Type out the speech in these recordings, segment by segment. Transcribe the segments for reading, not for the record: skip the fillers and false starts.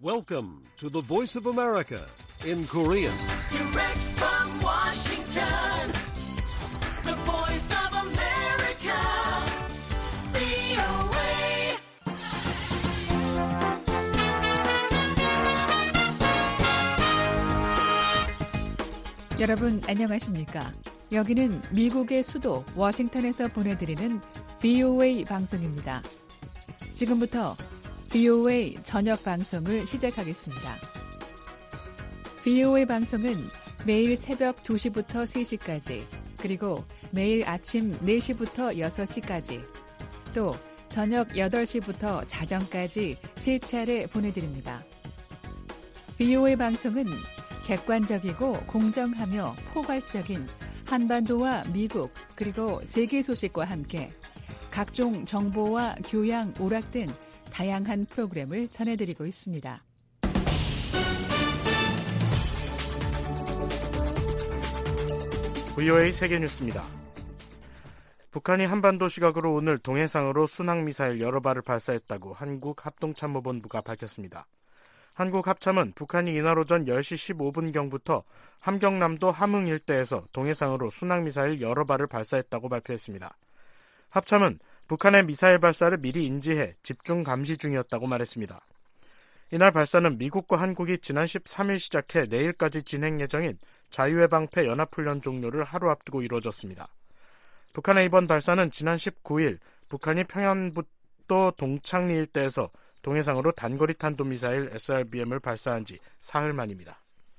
Welcome to the Voice of America in Korean. Direct from Washington, the Voice of America, VOA. 여러분 안녕하십니까? 여기는 미국의 수도 워싱턴에서 보내드리는 VOA 방송입니다. 지금부터 VOA 저녁 방송을 시작하겠습니다. VOA 방송은 매일 새벽 2시부터 3시까지, 그리고 매일 아침 4시부터 6시까지, 또 저녁 8시부터 자정까지 3차례 보내드립니다. VOA 방송은 객관적이고 공정하며 포괄적인 한반도와 미국 그리고 세계 소식과 함께 각종 정보와 교양, 오락 등 다양한 프로그램을 전해드리고 있습니다. VOA 세계뉴스입니다. 북한이 한반도 시각으로 오늘 동해상으로 순항미사일 여러 발을 발사했다고 한국합동참모본부가 밝혔습니다. 한국합참은 북한이 이날 오전 10시 15분경부터 함경남도 함흥 일대에서 동해상으로 순항미사일 여러 발을 발사했다고 발표했습니다. 합참은 북한의 미사일 발사를 미리 인지해 집중 감시 중이었다고 말했습니다. 이날 발사는 미국과 한국이 지난 13일 시작해 내일까지 진행 예정인 자유의 방패 연합훈련 종료를 하루 앞두고 이루어졌습니다. 북한의 이번 발사는 지난 19일 북한이 평안북도 동창리 일대에서 동해상으로 단거리 탄도미사일 SRBM을 발사한 지 사흘 만입니다.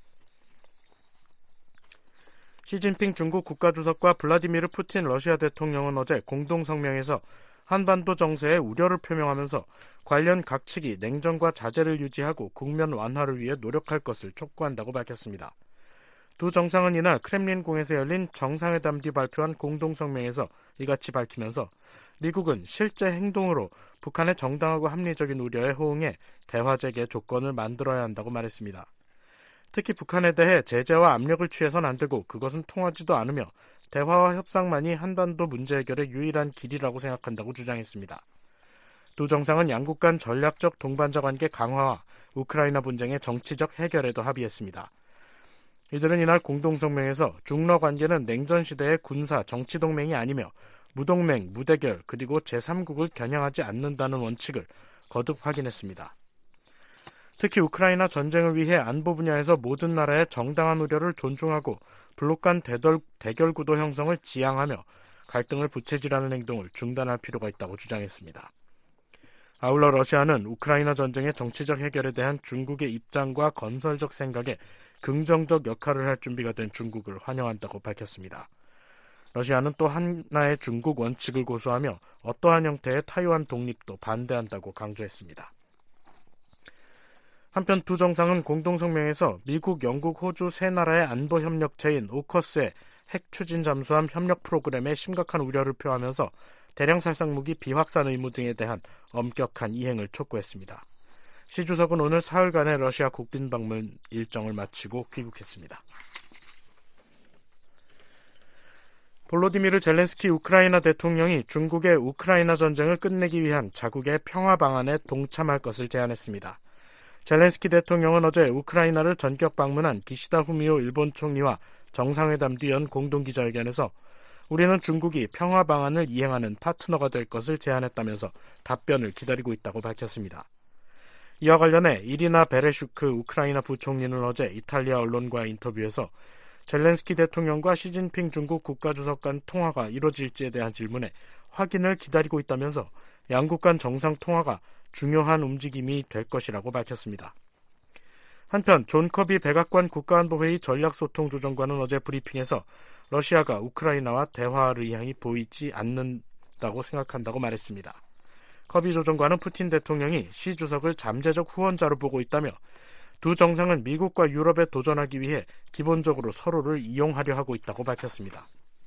시진핑 중국 국가주석과 블라디미르 푸틴 러시아 대통령은 어제 공동성명에서 한반도 정세에 우려를 표명하면서 관련 각 측이 냉정과 자제를 유지하고 국면 완화를 위해 노력할 것을 촉구한다고 밝혔습니다. 두 정상은 이날 크렘린궁에서 열린 정상회담 뒤 발표한 공동성명에서 이같이 밝히면서 미국은 실제 행동으로 북한의 정당하고 합리적인 우려에 호응해 대화 재개 조건을 만들어야 한다고 말했습니다. 특히 북한에 대해 제재와 압력을 취해서는 안 되고 그것은 통하지도 않으며 대화와 협상만이 한반도 문제 해결의 유일한 길이라고 생각한다고 주장했습니다. 두 정상은 양국 간 전략적 동반자 관계 강화와 우크라이나 분쟁의 정치적 해결에도 합의했습니다. 이들은 이날 공동성명에서 중러 관계는 냉전 시대의 군사 정치 동맹이 아니며 무동맹, 무대결, 그리고 제3국을 겨냥하지 않는다는 원칙을 거듭 확인했습니다. 특히 우크라이나 전쟁을 위해 안보 분야에서 모든 나라의 정당한 우려를 존중하고 블록 간 대결 구도 형성을 지향하며 갈등을 부채질하는 행동을 중단할 필요가 있다고 주장했습니다. 아울러 러시아는 우크라이나 전쟁의 정치적 해결에 대한 중국의 입장과 건설적 생각에 긍정적 역할을 할 준비가 된 중국을 환영한다고 밝혔습니다. 러시아는 또 하나의 중국 원칙을 고수하며 어떠한 형태의 타이완 독립도 반대한다고 강조했습니다. 한편 두 정상은 공동성명에서 미국, 영국, 호주 세 나라의 안보협력체인 오커스의 핵 추진 잠수함 협력 프로그램에 심각한 우려를 표하면서 대량 살상무기 비확산 의무 등에 대한 엄격한 이행을 촉구했습니다. 시 주석은 오늘 사흘간의 러시아 국빈 방문 일정을 마치고 귀국했습니다. 볼로디미르 젤렌스키 우크라이나 대통령이 중국의 우크라이나 전쟁을 끝내기 위한 자국의 평화 방안에 동참할 것을 제안했습니다. 젤렌스키 대통령은 어제 우크라이나를 전격 방문한 기시다 후미오 일본 총리와 정상회담 뒤 연 공동기자회견에서 우리는 중국이 평화 방안을 이행하는 파트너가 될 것을 제안했다면서 답변을 기다리고 있다고 밝혔습니다. 이와 관련해 이리나 베레슈크 우크라이나 부총리는 어제 이탈리아 언론과의 인터뷰에서 젤렌스키 대통령과 시진핑 중국 국가주석 간 통화가 이뤄질지에 대한 질문에 확인을 기다리고 있다면서 양국 간 정상 통화가 중요한 움직임이 될 것이라고 밝혔습니다. 한편 존 커비 백악관 국가안보회의 전략소통조정관은 어제 브리핑에서 러시아가 우크라이나와 대화할 의향이 보이지 않는다고 생각한다고 말했습니다. 커비 조정관은 푸틴 대통령이 시 주석을 잠재적 후원자로 보고 있다며 두 정상은 미국과 유럽에 도전하기 위해 기본적으로 서로를 이용하려 하고 있다고 밝혔습니다.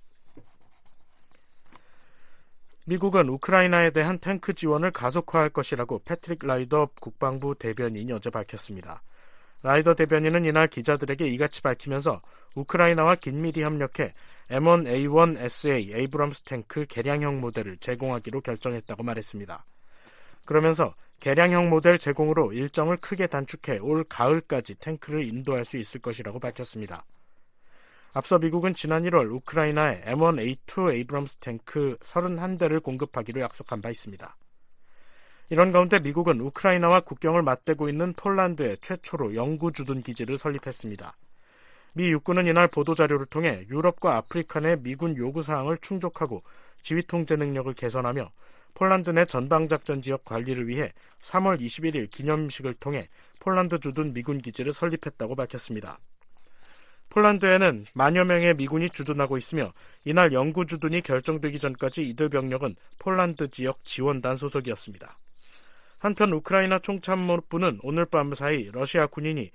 미국은 우크라이나에 대한 탱크 지원을 가속화할 것이라고 패트릭 라이더 국방부 대변인이 어제 밝혔습니다. 라이더 대변인은 이날 기자들에게 이같이 밝히면서 우크라이나와 긴밀히 협력해 M1A1SA 에이브럼스 탱크 개량형 모델을 제공하기로 결정했다고 말했습니다. 그러면서 개량형 모델 제공으로 일정을 크게 단축해 올 가을까지 탱크를 인도할 수 있을 것이라고 밝혔습니다. 앞서 미국은 지난 1월 우크라이나에 M1A2 에이브럼스 탱크 31대를 공급하기로 약속한 바 있습니다. 이런 가운데 미국은 우크라이나와 국경을 맞대고 있는 폴란드에 최초로 영구 주둔 기지를 설립했습니다. 미 육군은 이날 보도자료를 통해 유럽과 아프리카 내 미군 요구사항을 충족하고 지휘통제 능력을 개선하며 폴란드 내 전방작전 지역 관리를 위해 3월 21일 기념식을 통해 폴란드 주둔 미군 기지를 설립했다고 밝혔습니다. 폴란드에는 만여 명의 미군이 주둔하고 있으며 이날 영구 주둔이 결정되기 전까지 이들 병력은 폴란드 지역 지원단 소속이었습니다. 한편 우크라이나 총참모부는 오늘 밤 사이 러시아 군이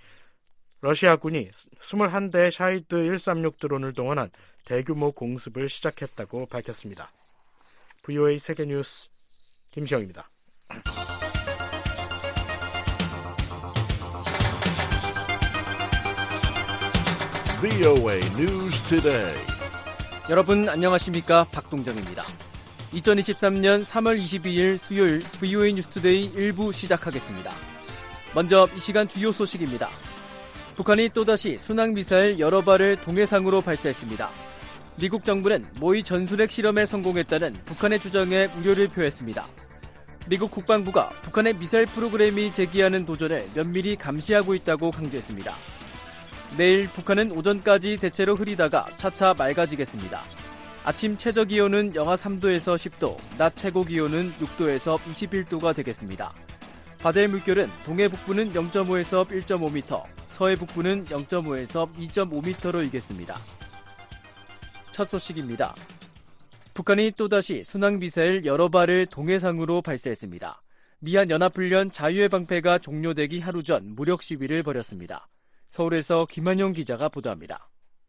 21대의 샤이드 136 드론을 동원한 대규모 공습을 시작했다고 밝혔습니다. VOA 세계뉴스 김시영입니다. VOA News Today. 여러분 안녕하십니까? 박동정입니다. 2023년 3월 22일 수요일 VOA 뉴스투데이 1부 시작하겠습니다. 먼저 이 시간 주요 소식입니다. 북한이 또다시 순항미사일 여러 발을 동해상으로 발사했습니다. 미국 정부는 모의 전술핵 실험에 성공했다는 북한의 주장에 우려를 표했습니다. 미국 국방부가 북한의 미사일 프로그램이 제기하는 도전을 면밀히 감시하고 있다고 강조했습니다. 내일 북한은 오전까지 대체로 흐리다가 차차 맑아지겠습니다. 아침 최저기온은 영하 3도에서 10도, 낮 최고기온은 6도에서 21도가 되겠습니다. 바다의 물결은 동해 북부는 0.5에서 1.5m, 서해 북부는 0.5에서 2.5m로 일겠습니다. 첫 소식입니다. 북한이 또다시 순항미사일 여러 발을 동해상으로 발사했습니다. 미한연합훈련 자유의 방패가 종료되기 하루 전 무력 시위를 벌였습니다. 서울에서 김한용 기자가 보도합니다.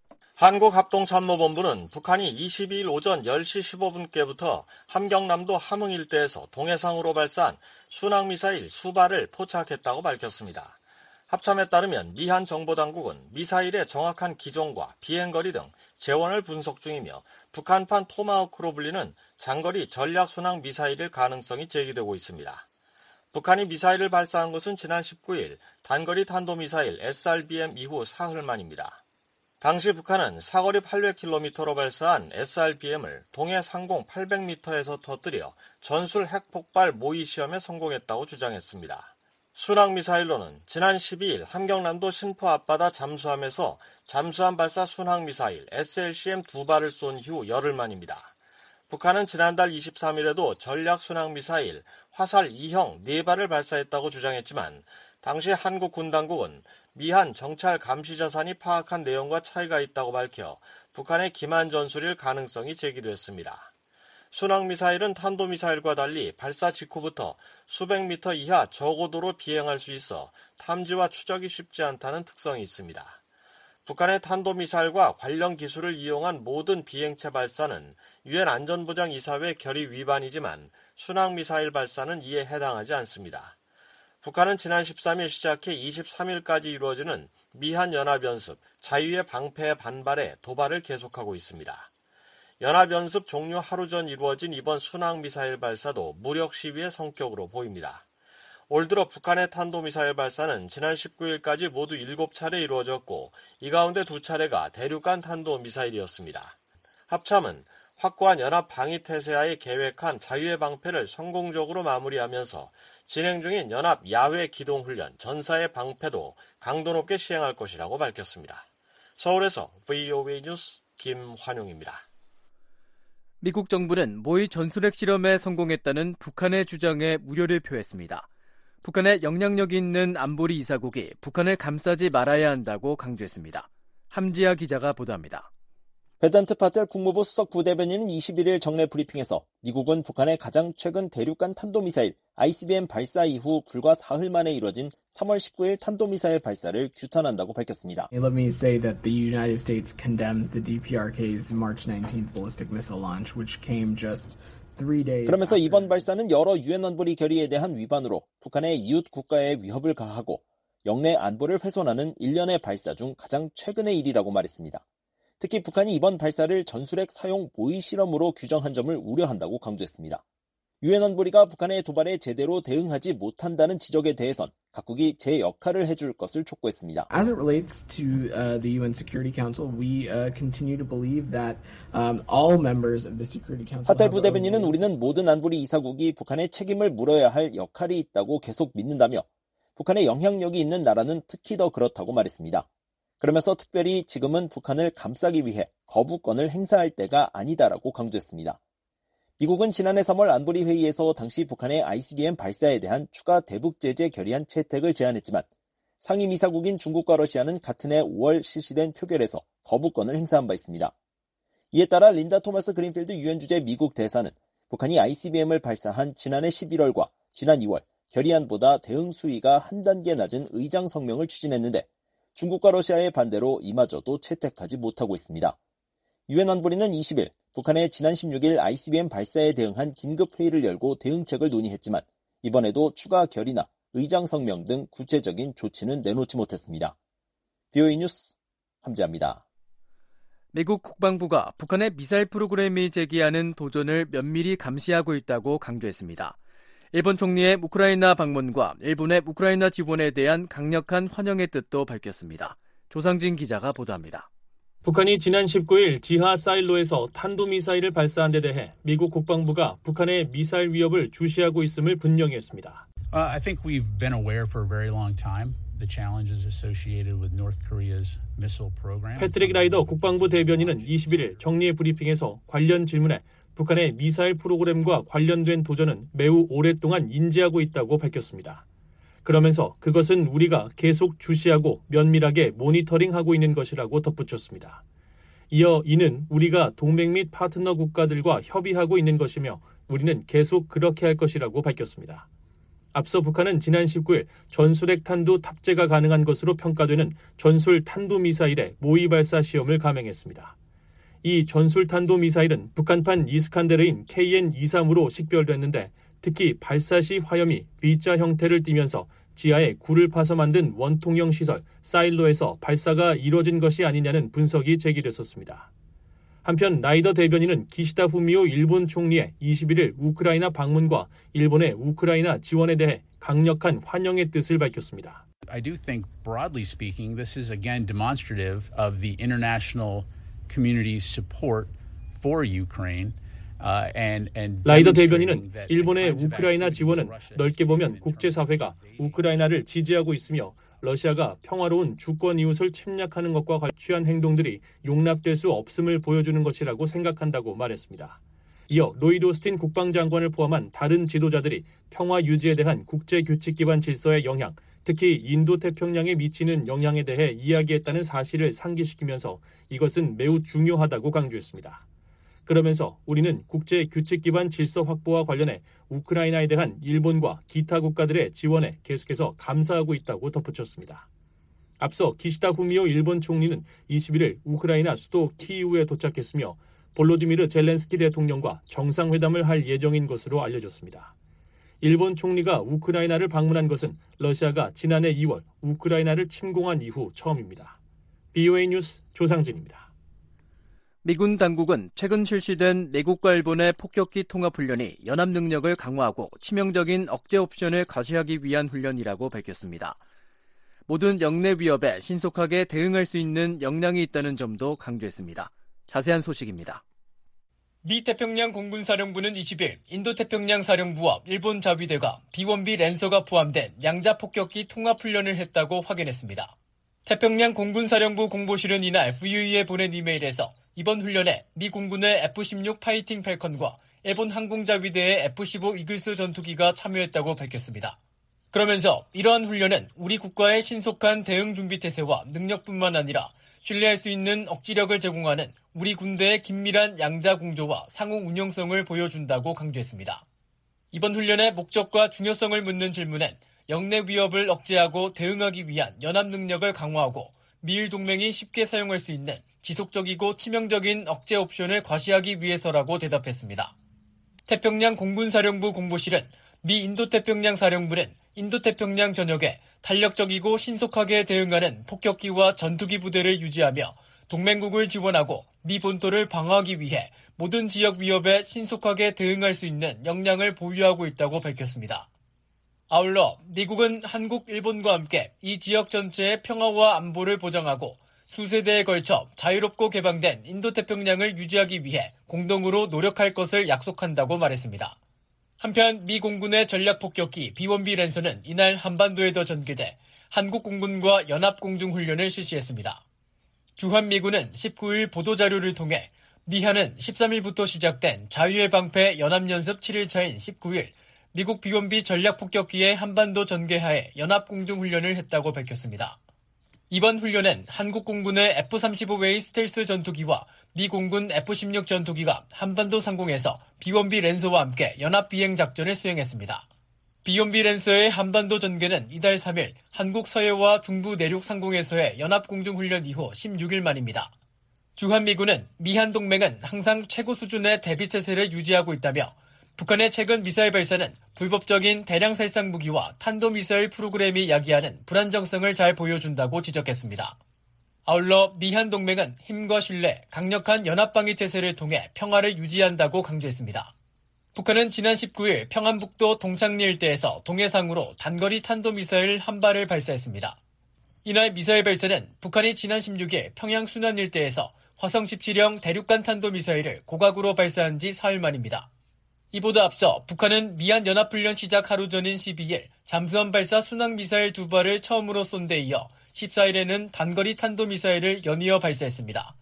한국합동참모본부는 북한이 22일 오전 10시 15분께부터 함경남도 함흥 일대에서 동해상으로 발사한 순항미사일 수발을 포착했다고 밝혔습니다. 합참에 따르면 미한 정보당국은 미사일의 정확한 기종과 비행거리 등 재원을 분석 중이며 북한판 토마호크로 불리는 장거리 전략순항 미사일일 가능성이 제기되고 있습니다. 북한이 미사일을 발사한 것은 지난 19일 단거리 탄도미사일 SRBM 이후 사흘 만입니다. 당시 북한은 사거리 800km로 발사한 SRBM을 동해 상공 800m에서 터뜨려 전술 핵폭발 모의 시험에 성공했다고 주장했습니다. 순항미사일로는 지난 12일 함경남도 신포 앞바다 잠수함에서 잠수함 발사 순항미사일 SLCM 2발을 쏜 이후 열흘 만입니다. 북한은 지난달 23일에도 전략순항미사일 화살 2형 4발을 발사했다고 주장했지만 당시 한국 군 당국은 미한 정찰 감시 자산이 파악한 내용과 차이가 있다고 밝혀 북한의 기만 전술일 가능성이 제기됐습니다. 순항미사일은 탄도미사일과 달리 발사 직후부터 수백 미터 이하 저고도로 비행할 수 있어 탐지와 추적이 쉽지 않다는 특성이 있습니다. 북한의 탄도미사일과 관련 기술을 이용한 모든 비행체 발사는 유엔 안전보장이사회 결의 위반이지만 순항미사일 발사는 이에 해당하지 않습니다. 북한은 지난 13일 시작해 23일까지 이루어지는 미한연합연습 자유의 방패에 반발해 도발을 계속하고 있습니다. 연합연습 종료 하루 전 이루어진 이번 순항미사일 발사도 무력 시위의 성격으로 보입니다. 올 들어 북한의 탄도미사일 발사는 지난 19일까지 모두 7차례 이루어졌고 이 가운데 2차례가 대륙간 탄도미사일이었습니다. 합참은 확고한 연합 방위 태세하에 계획한 자유의 방패를 성공적으로 마무리하면서 진행 중인 연합 야외 기동훈련 전사의 방패도 강도 높게 시행할 것이라고 밝혔습니다. 서울에서 VOA 뉴스 김환용입니다. 미국 정부는 모의 전술핵 실험에 성공했다는 북한의 주장에 우려를 표했습니다. 북한의 영향력이 있는 안보리 이사국이 북한을 감싸지 말아야 한다고 강조했습니다. 함지아 기자가 보도합니다. 베단트 파텔 국무부 수석 부대변인은 21일 정례 브리핑에서 미국은 북한의 가장 최근 대륙간 탄도미사일 ICBM 발사 이후 불과 사흘 만에 이뤄진 3월 19일 탄도미사일 발사를 규탄한다고 밝혔습니다. Let me say that the United States condemns the DPRK's March 19th ballistic missile launch, which came just 3 days. 그러면서 이번 발사는 여러 유엔 안보리 결의에 대한 위반으로 북한의 이웃 국가에 위협을 가하고 영내 안보를 훼손하는 일련의 발사 중 가장 최근의 일이라고 말했습니다. 특히 북한이 이번 발사를 전술핵 사용 모의 실험으로 규정한 점을 우려한다고 강조했습니다. 유엔 안보리가 북한의 도발에 제대로 대응하지 못한다는 지적에 대해선 각국이 제 역할을 해줄 것을 촉구했습니다. As it relates to the UN Security Council, we continue to believe that all members of the Security Council. 하탈 부대변인은 우리는 모든 안보리 이사국이 북한의 책임을 물어야 할 역할이 있다고 계속 믿는다며 북한의 영향력이 있는 나라는 특히 더 그렇다고 말했습니다. 그러면서 특별히 지금은 북한을 감싸기 위해 거부권을 행사할 때가 아니다라고 강조했습니다. 미국은 지난해 3월 안보리 회의에서 당시 북한의 ICBM 발사에 대한 추가 대북 제재 결의안 채택을 제안했지만 상임이사국인 중국과 러시아는 같은 해 5월 실시된 표결에서 거부권을 행사한 바 있습니다. 이에 따라 린다 토마스 그린필드 유엔 주재 미국 대사는 북한이 ICBM을 발사한 지난해 11월과 지난 2월 결의안보다 대응 수위가 한 단계 낮은 의장 성명을 추진했는데 중국과 러시아의 반대로 이마저도 채택하지 못하고 있습니다. 유엔 안보리는 20일 북한의 지난 16일 ICBM 발사에 대응한 긴급회의를 열고 대응책을 논의했지만 이번에도 추가 결의나 의장 성명 등 구체적인 조치는 내놓지 못했습니다. VOA 뉴스 함지아입니다. 미국 국방부가 북한의 미사일 프로그램이 제기하는 도전을 면밀히 감시하고 있다고 강조했습니다. 일본 총리의 우크라이나 방문과 일본의 우크라이나 지원에 대한 강력한 환영의 뜻도 밝혔습니다. 조상진 기자가 보도합니다. 북한이 지난 19일 지하 사일로에서 탄도미사일을 발사한 데 대해 미국 국방부가 북한의 미사일 위협을 주시하고 있음을 분명히 했습니다. I think we've been aware for a very long time the challenges associated with North Korea's missile program. 패트릭 라이더 국방부 대변인은 21일 정례 브리핑에서 관련 질문에 북한의 미사일 프로그램과 관련된 도전은 매우 오랫동안 인지하고 있다고 밝혔습니다. 그러면서 그것은 우리가 계속 주시하고 면밀하게 모니터링하고 있는 것이라고 덧붙였습니다. 이어 이는 우리가 동맹 및 파트너 국가들과 협의하고 있는 것이며 우리는 계속 그렇게 할 것이라고 밝혔습니다. 앞서 북한은 지난 19일 전술핵 탄두 탑재가 가능한 것으로 평가되는 전술 탄도미사일의 모의 발사 시험을 감행했습니다. 이 전술 탄도미사일은 북한판 이스칸데르인 KN-23으로 식별됐는데 특히 발사 시 화염이 V자 형태를 띠면서 지하에 굴을 파서 만든 원통형 시설 사일로에서 발사가 이뤄진 것이 아니냐는 분석이 제기됐었습니다. 한편 라이더 대변인은 기시다 후미오 일본 총리의 21일 우크라이나 방문과 일본의 우크라이나 지원에 대해 강력한 환영의 뜻을 밝혔습니다. I do think broadly speaking this is again demonstrative of the international community's support for Ukraine. 라이더 대변인은 일본의 우크라이나 지원은 넓게 보면 국제사회가 우크라이나를 지지하고 있으며 러시아가 평화로운 주권 이웃을 침략하는 것과 취한 행동들이 용납될 수 없음을 보여주는 것이라고 생각한다고 말했습니다. 이어 로이드 오스틴 국방장관을 포함한 다른 지도자들이 평화 유지에 대한 국제규칙 기반 질서의 영향, 특히 인도태평양에 미치는 영향에 대해 이야기했다는 사실을 상기시키면서 이것은 매우 중요하다고 강조했습니다. 그러면서 우리는 국제 규칙 기반 질서 확보와 관련해 우크라이나에 대한 일본과 기타 국가들의 지원에 계속해서 감사하고 있다고 덧붙였습니다. 앞서 기시다 후미오 일본 총리는 21일 우크라이나 수도 키이우에 도착했으며 볼로디미르 젤렌스키 대통령과 정상회담을 할 예정인 것으로 알려졌습니다. 일본 총리가 우크라이나를 방문한 것은 러시아가 지난해 2월 우크라이나를 침공한 이후 처음입니다. BOA 뉴스 조상진입니다. 미군 당국은 최근 실시된 미국과 일본의 폭격기 통합훈련이 연합 능력을 강화하고 치명적인 억제 옵션을 과시하기 위한 훈련이라고 밝혔습니다. 모든 영내 위협에 신속하게 대응할 수 있는 역량이 있다는 점도 강조했습니다. 자세한 소식입니다. 미 태평양 공군사령부는 20일 인도태평양 사령부와 일본 자위대가 B-1B 랜서가 포함된 양자 폭격기 통합훈련을 했다고 확인했습니다. 태평양 공군사령부 공보실은 이날 VUE에 보낸 이메일에서 이번 훈련에 미 공군의 F-16 파이팅 팰컨과 일본 항공자위대의 F-15 이글스 전투기가 참여했다고 밝혔습니다. 그러면서 이러한 훈련은 우리 국가의 신속한 대응 준비 태세와 능력뿐만 아니라 신뢰할 수 있는 억지력을 제공하는 우리 군대의 긴밀한 양자 공조와 상호 운용성을 보여준다고 강조했습니다. 이번 훈련의 목적과 중요성을 묻는 질문엔 영내 위협을 억제하고 대응하기 위한 연합 능력을 강화하고 미일 동맹이 쉽게 사용할 수 있는 지속적이고 치명적인 억제 옵션을 과시하기 위해서라고 대답했습니다. 태평양 공군사령부 공보실은 미 인도태평양 사령부는 인도태평양 전역에 탄력적이고 신속하게 대응하는 폭격기와 전투기 부대를 유지하며 동맹국을 지원하고 미 본토를 방어하기 위해 모든 지역 위협에 신속하게 대응할 수 있는 역량을 보유하고 있다고 밝혔습니다. 아울러 미국은 한국, 일본과 함께 이 지역 전체의 평화와 안보를 보장하고 수세대에 걸쳐 자유롭고 개방된 인도태평양을 유지하기 위해 공동으로 노력할 것을 약속한다고 말했습니다. 한편 미 공군의 전략폭격기 B-1B 랜서는 이날 한반도에도 전개돼 한국 공군과 연합공중훈련을 실시했습니다. 주한미군은 19일 보도자료를 통해 미한은 13일부터 시작된 자유의 방패 연합연습 7일차인 19일 미국 B-1B 전략폭격기의 한반도 전개하에 연합공중훈련을 했다고 밝혔습니다. 이번 훈련은 한국 공군의 F-35A 스텔스 전투기와 미 공군 F-16 전투기가 한반도 상공에서 B-1B 랜서와 함께 연합비행 작전을 수행했습니다. B-1B 랜서의 한반도 전개는 이달 3일 한국 서해와 중부 내륙 상공에서의 연합공중훈련 이후 16일 만입니다. 주한미군은 미한 동맹은 항상 최고 수준의 대비체제를 유지하고 있다며 북한의 최근 미사일 발사는 불법적인 대량 살상 무기와 탄도미사일 프로그램이 야기하는 불안정성을 잘 보여준다고 지적했습니다. 아울러 미한 동맹은 힘과 신뢰, 강력한 연합방위태세를 통해 평화를 유지한다고 강조했습니다. 북한은 지난 19일 평안북도 동창리 일대에서 동해상으로 단거리 탄도미사일 한 발을 발사했습니다. 이날 미사일 발사는 북한이 지난 16일 평양 순안 일대에서 화성 17형 대륙간 탄도미사일을 고각으로 발사한 지 사흘 만입니다. 이보다 앞서 북한은 미한 연합훈련 시작 하루 전인 12일 잠수함 발사 순항미사일 2발을 처음으로 쏜 데 이어 14일에는 단거리 탄도미사일을 연이어 발사했습니다.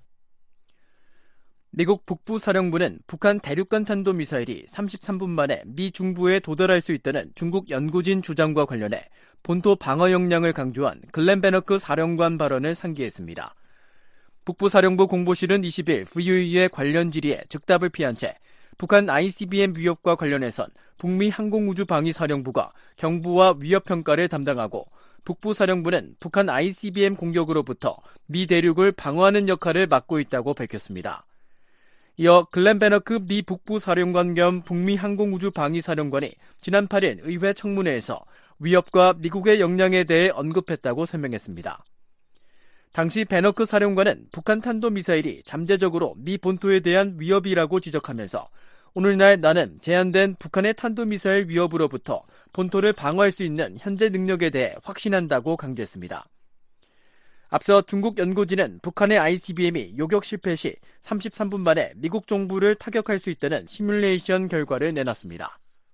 미국 북부사령부는 북한 대륙간 탄도미사일이 33분 만에 미 중부에 도달할 수 있다는 중국 연구진 주장과 관련해 본토 방어 역량을 강조한 글렌 베너크 사령관 발언을 상기했습니다. 북부사령부 공보실은 20일 VOA의 관련 질의에 즉답을 피한 채 북한 ICBM 위협과 관련해선 북미 항공우주방위사령부가 경보와 위협평가를 담당하고 북부사령부는 북한 ICBM 공격으로부터 미 대륙을 방어하는 역할을 맡고 있다고 밝혔습니다. 이어 글렌 베너크 미 북부사령관 겸 북미 항공우주방위사령관이 지난 8일 의회 청문회에서 위협과 미국의 역량에 대해 언급했다고 설명했습니다. 당시 베너크 사령관은 북한 탄도미사일이 잠재적으로 미 본토에 대한 위협이라고 지적하면서 오늘날 나는 제한된 북한의 탄도미사일 위협으로부터 본토를 방어할 수 있는 현재 능력에 대해 확신한다고 강조했습니다. 앞서 중국 연구진은 북한의 ICBM이 요격 실패 시 33분 만에 미국 정부를 타격할 수 있다는 시뮬레이션 결과를 내놨습니다.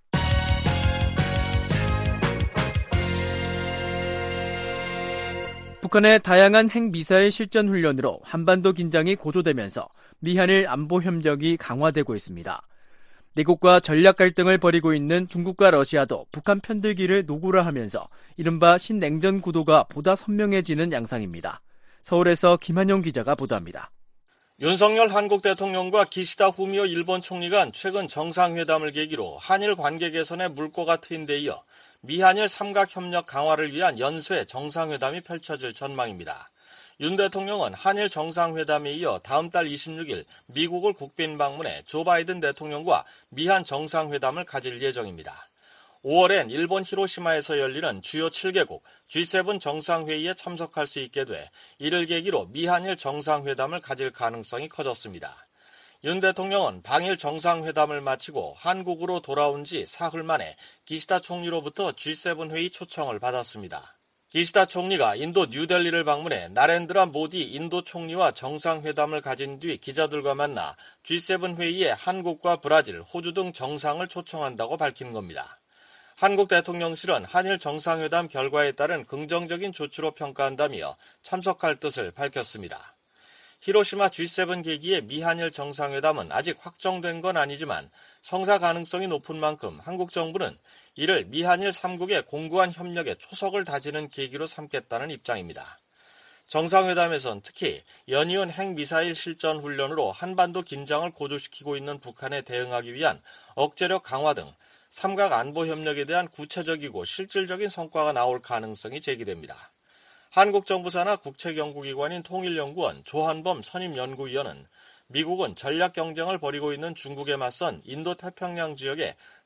북한의 다양한 핵미사일 실전 훈련으로 한반도 긴장이 고조되면서 미한일 안보 협력이 강화되고 있습니다. 미국과 전략 갈등을 벌이고 있는 중국과 러시아도 북한 편들기를 노골화하면서 이른바 신냉전 구도가 보다 선명해지는 양상입니다. 서울에서 김한용 기자가 보도합니다. 윤석열 한국 대통령과 기시다 후미오 일본 총리 간 최근 정상회담을 계기로 한일 관계 개선의 물꼬가 트인 데 이어 미한일 삼각협력 강화를 위한 연쇄 정상회담이 펼쳐질 전망입니다. 윤 대통령은 한일 정상회담에 이어 다음 달 26일 미국을 국빈 방문해 조 바이든 대통령과 미한 정상회담을 가질 예정입니다. 5월엔 일본 히로시마에서 열리는 주요 7개국 G7 정상회의에 참석할 수 있게 돼 이를 계기로 미한일 정상회담을 가질 가능성이 커졌습니다. 윤 대통령은 방일 정상회담을 마치고 한국으로 돌아온 지 사흘 만에 기시다 총리로부터 G7 회의 초청을 받았습니다. 기시다 총리가 인도 뉴델리를 방문해 나렌드라 모디 인도 총리와 정상회담을 가진 뒤 기자들과 만나 G7 회의에 한국과 브라질, 호주 등 정상을 초청한다고 밝힌 겁니다. 한국 대통령실은 한일 정상회담 결과에 따른 긍정적인 조치로 평가한다며 참석할 뜻을 밝혔습니다. 히로시마 G7 계기의 미한일 정상회담은 아직 확정된 건 아니지만 성사 가능성이 높은 만큼 한국 정부는 이를 미한일 3국의 공고한 협력에 초석을 다지는 계기로 삼겠다는 입장입니다. 정상회담에선 특히 연이은 핵미사일 실전 훈련으로 한반도 긴장을 고조시키고 있는 북한에 대응하기 위한 억제력 강화 등 삼각 안보 협력에 대한 구체적이고 실질적인 성과가 나올 가능성이 제기됩니다. 한국 정부 산하 국책연구기관인 통일연구원 조한범 선임연구위원은 미국은 전략 경쟁을 벌이고 있는 중국에 맞선 인도태평양 지역에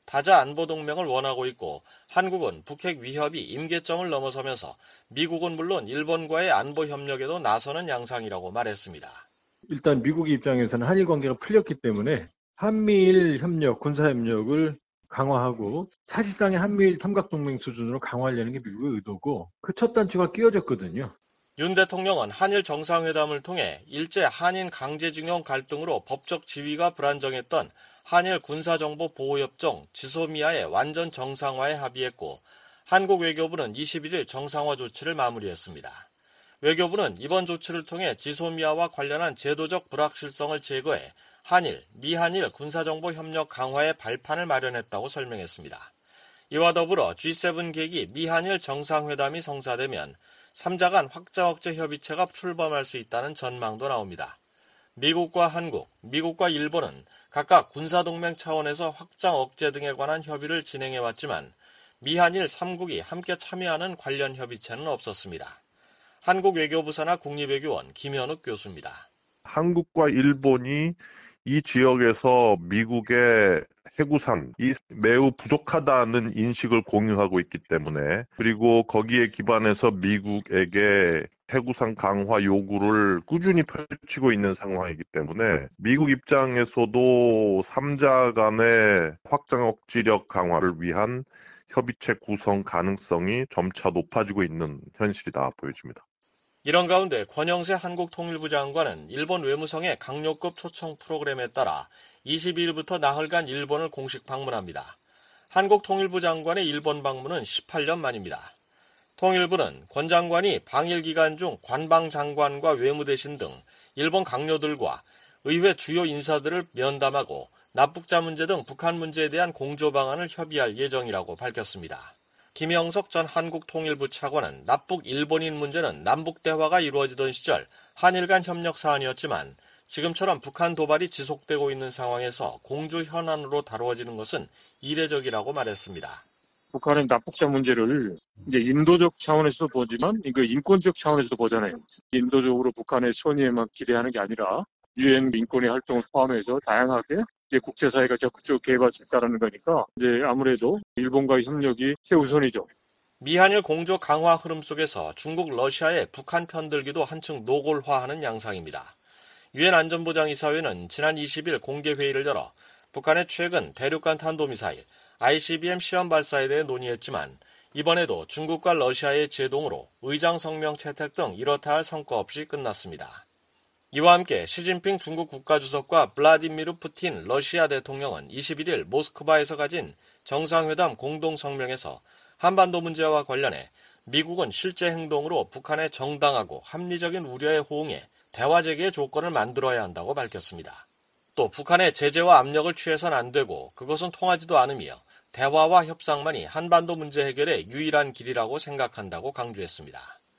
다자 안보 동맹을 원하고 있고 한국은 북핵 위협이 임계점을 넘어서면서 미국은 물론 일본과의 안보 협력에도 나서는 양상이라고 말했습니다. 일단 미국 입장에서는 한일 관계가 풀렸기 때문에 한미일 협력, 군사협력을 강화하고 사실상의 한미일 삼각동맹 수준으로 강화하려는 게 미국의 의도고 그 첫 단추가 끼워졌거든요. 윤 대통령은 한일 정상회담을 통해 일제 한인 강제징용 갈등으로 법적 지위가 불안정했던 한일 군사정보보호협정 지소미아의 완전 정상화에 합의했고 한국 외교부는 21일 정상화 조치를 마무리했습니다. 외교부는 이번 조치를 통해 지소미아와 관련한 제도적 불확실성을 제거해 한일, 미한일 군사정보 협력 강화의 발판을 마련했다고 설명했습니다. 이와 더불어 G7 계기 미한일 정상회담이 성사되면 3자 간 확장 억제 협의체가 출범할 수 있다는 전망도 나옵니다. 미국과 한국, 미국과 일본은 각각 군사동맹 차원에서 확장 억제 등에 관한 협의를 진행해왔지만 미한일 3국이 함께 참여하는 관련 협의체는 없었습니다. 한국 외교부 산하 국립외교원 김현욱 교수입니다. 한국과 일본이 이 지역에서 미국의 해구상이 매우 부족하다는 인식을 공유하고 있기 때문에 그리고 거기에 기반해서 미국에게 해구상 강화 요구를 꾸준히 펼치고 있는 상황이기 때문에 미국 입장에서도 3자 간의 확장 억지력 강화를 위한 협의체 구성 가능성이 점차 높아지고 있는 현실이다 보여집니다. 이런 가운데 권영세 한국통일부 장관은 일본 외무성의 강요급 초청 프로그램에 따라 22일부터 나흘간 일본을 공식 방문합니다. 한국통일부 장관의 일본 방문은 18년 만입니다. 통일부는 권 장관이 방일 기간 중 관방 장관과 외무대신 등 일본 강요들과 의회 주요 인사들을 면담하고 납북자 문제 등 북한 문제에 대한 공조 방안을 협의할 예정이라고 밝혔습니다. 김영석 전 한국통일부 차관은 납북 일본인 문제는 남북 대화가 이루어지던 시절 한일 간 협력 사안이었지만 지금처럼 북한 도발이 지속되고 있는 상황에서 공조 현안으로 다루어지는 것은 이례적이라고 말했습니다. 북한의 납북자 문제를 이제 인도적 차원에서 보지만 이거 인권적 차원에서 보잖아요. 인도적으로 북한의 선의에만 기대하는 게 아니라 유엔 인권의 활동을 포함해서 다양하게 국제사회가 적극적으로 개입하겠다라는 거니까 이제 아무래도 일본과의 협력이 최우선이죠. 미한일 공조 강화 흐름 속에서 중국, 러시아의 북한 편들기도 한층 노골화하는 양상입니다. 유엔 안전보장이사회는 지난 20일 공개회의를 열어 북한의 최근 대륙간 탄도미사일 ICBM 시험 발사에 대해 논의했지만 이번에도 중국과 러시아의 제동으로 의장 성명 채택 등 이렇다 할 성과 없이 끝났습니다. 이와 함께 시진핑 중국 국가주석과 블라디미르 푸틴 러시아 대통령은 21일 모스크바에서 가진 정상회담 공동성명에서 한반도 문제와 관련해 미국은 실제 행동으로 북한의 정당하고 합리적인 우려에 호응해 대화 재개의 조건을 만들어야 한다고 밝혔습니다. 또 북한의 제재와 압력을 취해서는 안 되고 그것은 통하지도 않으며 대화와 협상만이 한반도 문제 해결의 유일한 길이라고 생각한다고 강조했습니다.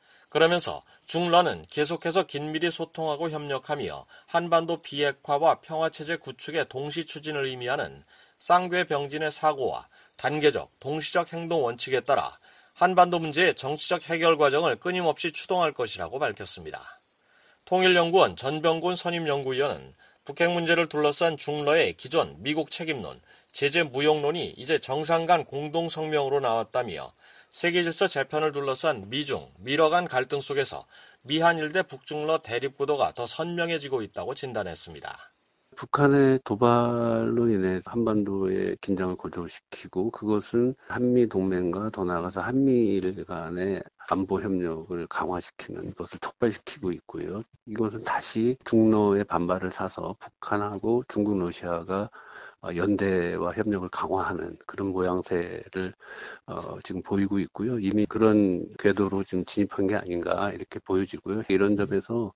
그러면서 중러는 계속해서 긴밀히 소통하고 협력하며 한반도 비핵화와 평화체제 구축의 동시 추진을 의미하는 쌍궤병진의 사고와 단계적, 동시적 행동 원칙에 따라 한반도 문제의 정치적 해결 과정을 끊임없이 추동할 것이라고 밝혔습니다. 통일연구원 전병곤 선임연구위원은 북핵 문제를 둘러싼 중러의 기존 미국 책임론, 제재 무용론이 이제 정상 간 공동성명으로 나왔다며 세계질서 재편을 둘러싼 미중, 미러 간 갈등 속에서 미한일 대 북중러 대립구도가 더 선명해지고 있다고 진단했습니다. 북한의 도발로 인해 한반도의 긴장을 고조시키고 그것은 한미 동맹과 더 나아가서 한미일 간의 안보 협력을 강화시키는 것을 촉발시키고 있고요. 이것은 다시 중러의 반발을 사서 북한하고 중국, 러시아가 연대와 협력을 강화하는 그런 모양새를 지금 보이고 있고요. 이미 그런 궤도로 지금 진입한 게 아닌가 이렇게 보여지고요. 이런 점에서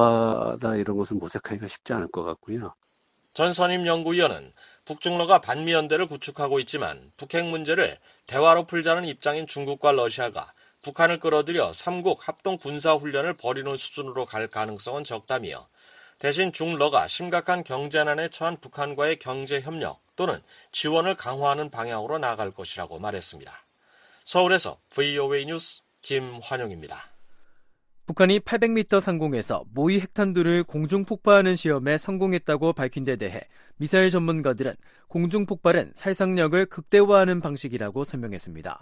대화다 이런 것을 모색하기가 쉽지 않을 것 같고요. 전 선임연구위원은 북중러가 반미연대를 구축하고 있지만 북핵 문제를 대화로 풀자는 입장인 중국과 러시아가 북한을 끌어들여 3국 합동 군사훈련을 벌이는 수준으로 갈 가능성은 적다며 대신 중러가 심각한 경제난에 처한 북한과의 경제협력 또는 지원을 강화하는 방향으로 나아갈 것이라고 말했습니다. 서울에서 VOA 뉴스 김환용입니다. 북한이 800m 상공에서 모의 핵탄두를 공중 폭파하는 시험에 성공했다고 밝힌 데 대해 미사일 전문가들은 공중 폭발은 살상력을 극대화하는 방식이라고 설명했습니다.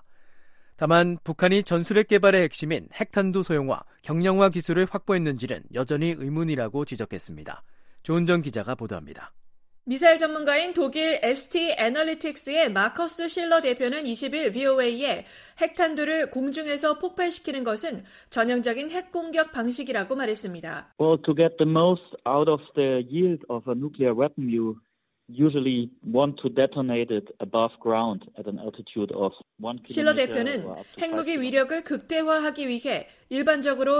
다만 북한이 전술핵 개발의 핵심인 핵탄두 소형화, 경량화 기술을 확보했는지는 여전히 의문이라고 지적했습니다. 조은정 기자가 보도합니다. 미사일 전문가인 독일 ST 애널리틱스의 마커스 실러 대표는 20일 VOA에 핵탄두를 공중에서 폭발시키는 것은 전형적인 핵공격 방식이라고 말했습니다. Well, to get the most out of the yield of a nuclear weapon, you usually want to detonate it above ground at an altitude of 1km. 실러 대표는 핵무기 위력을 극대화하기 위해 일반적으로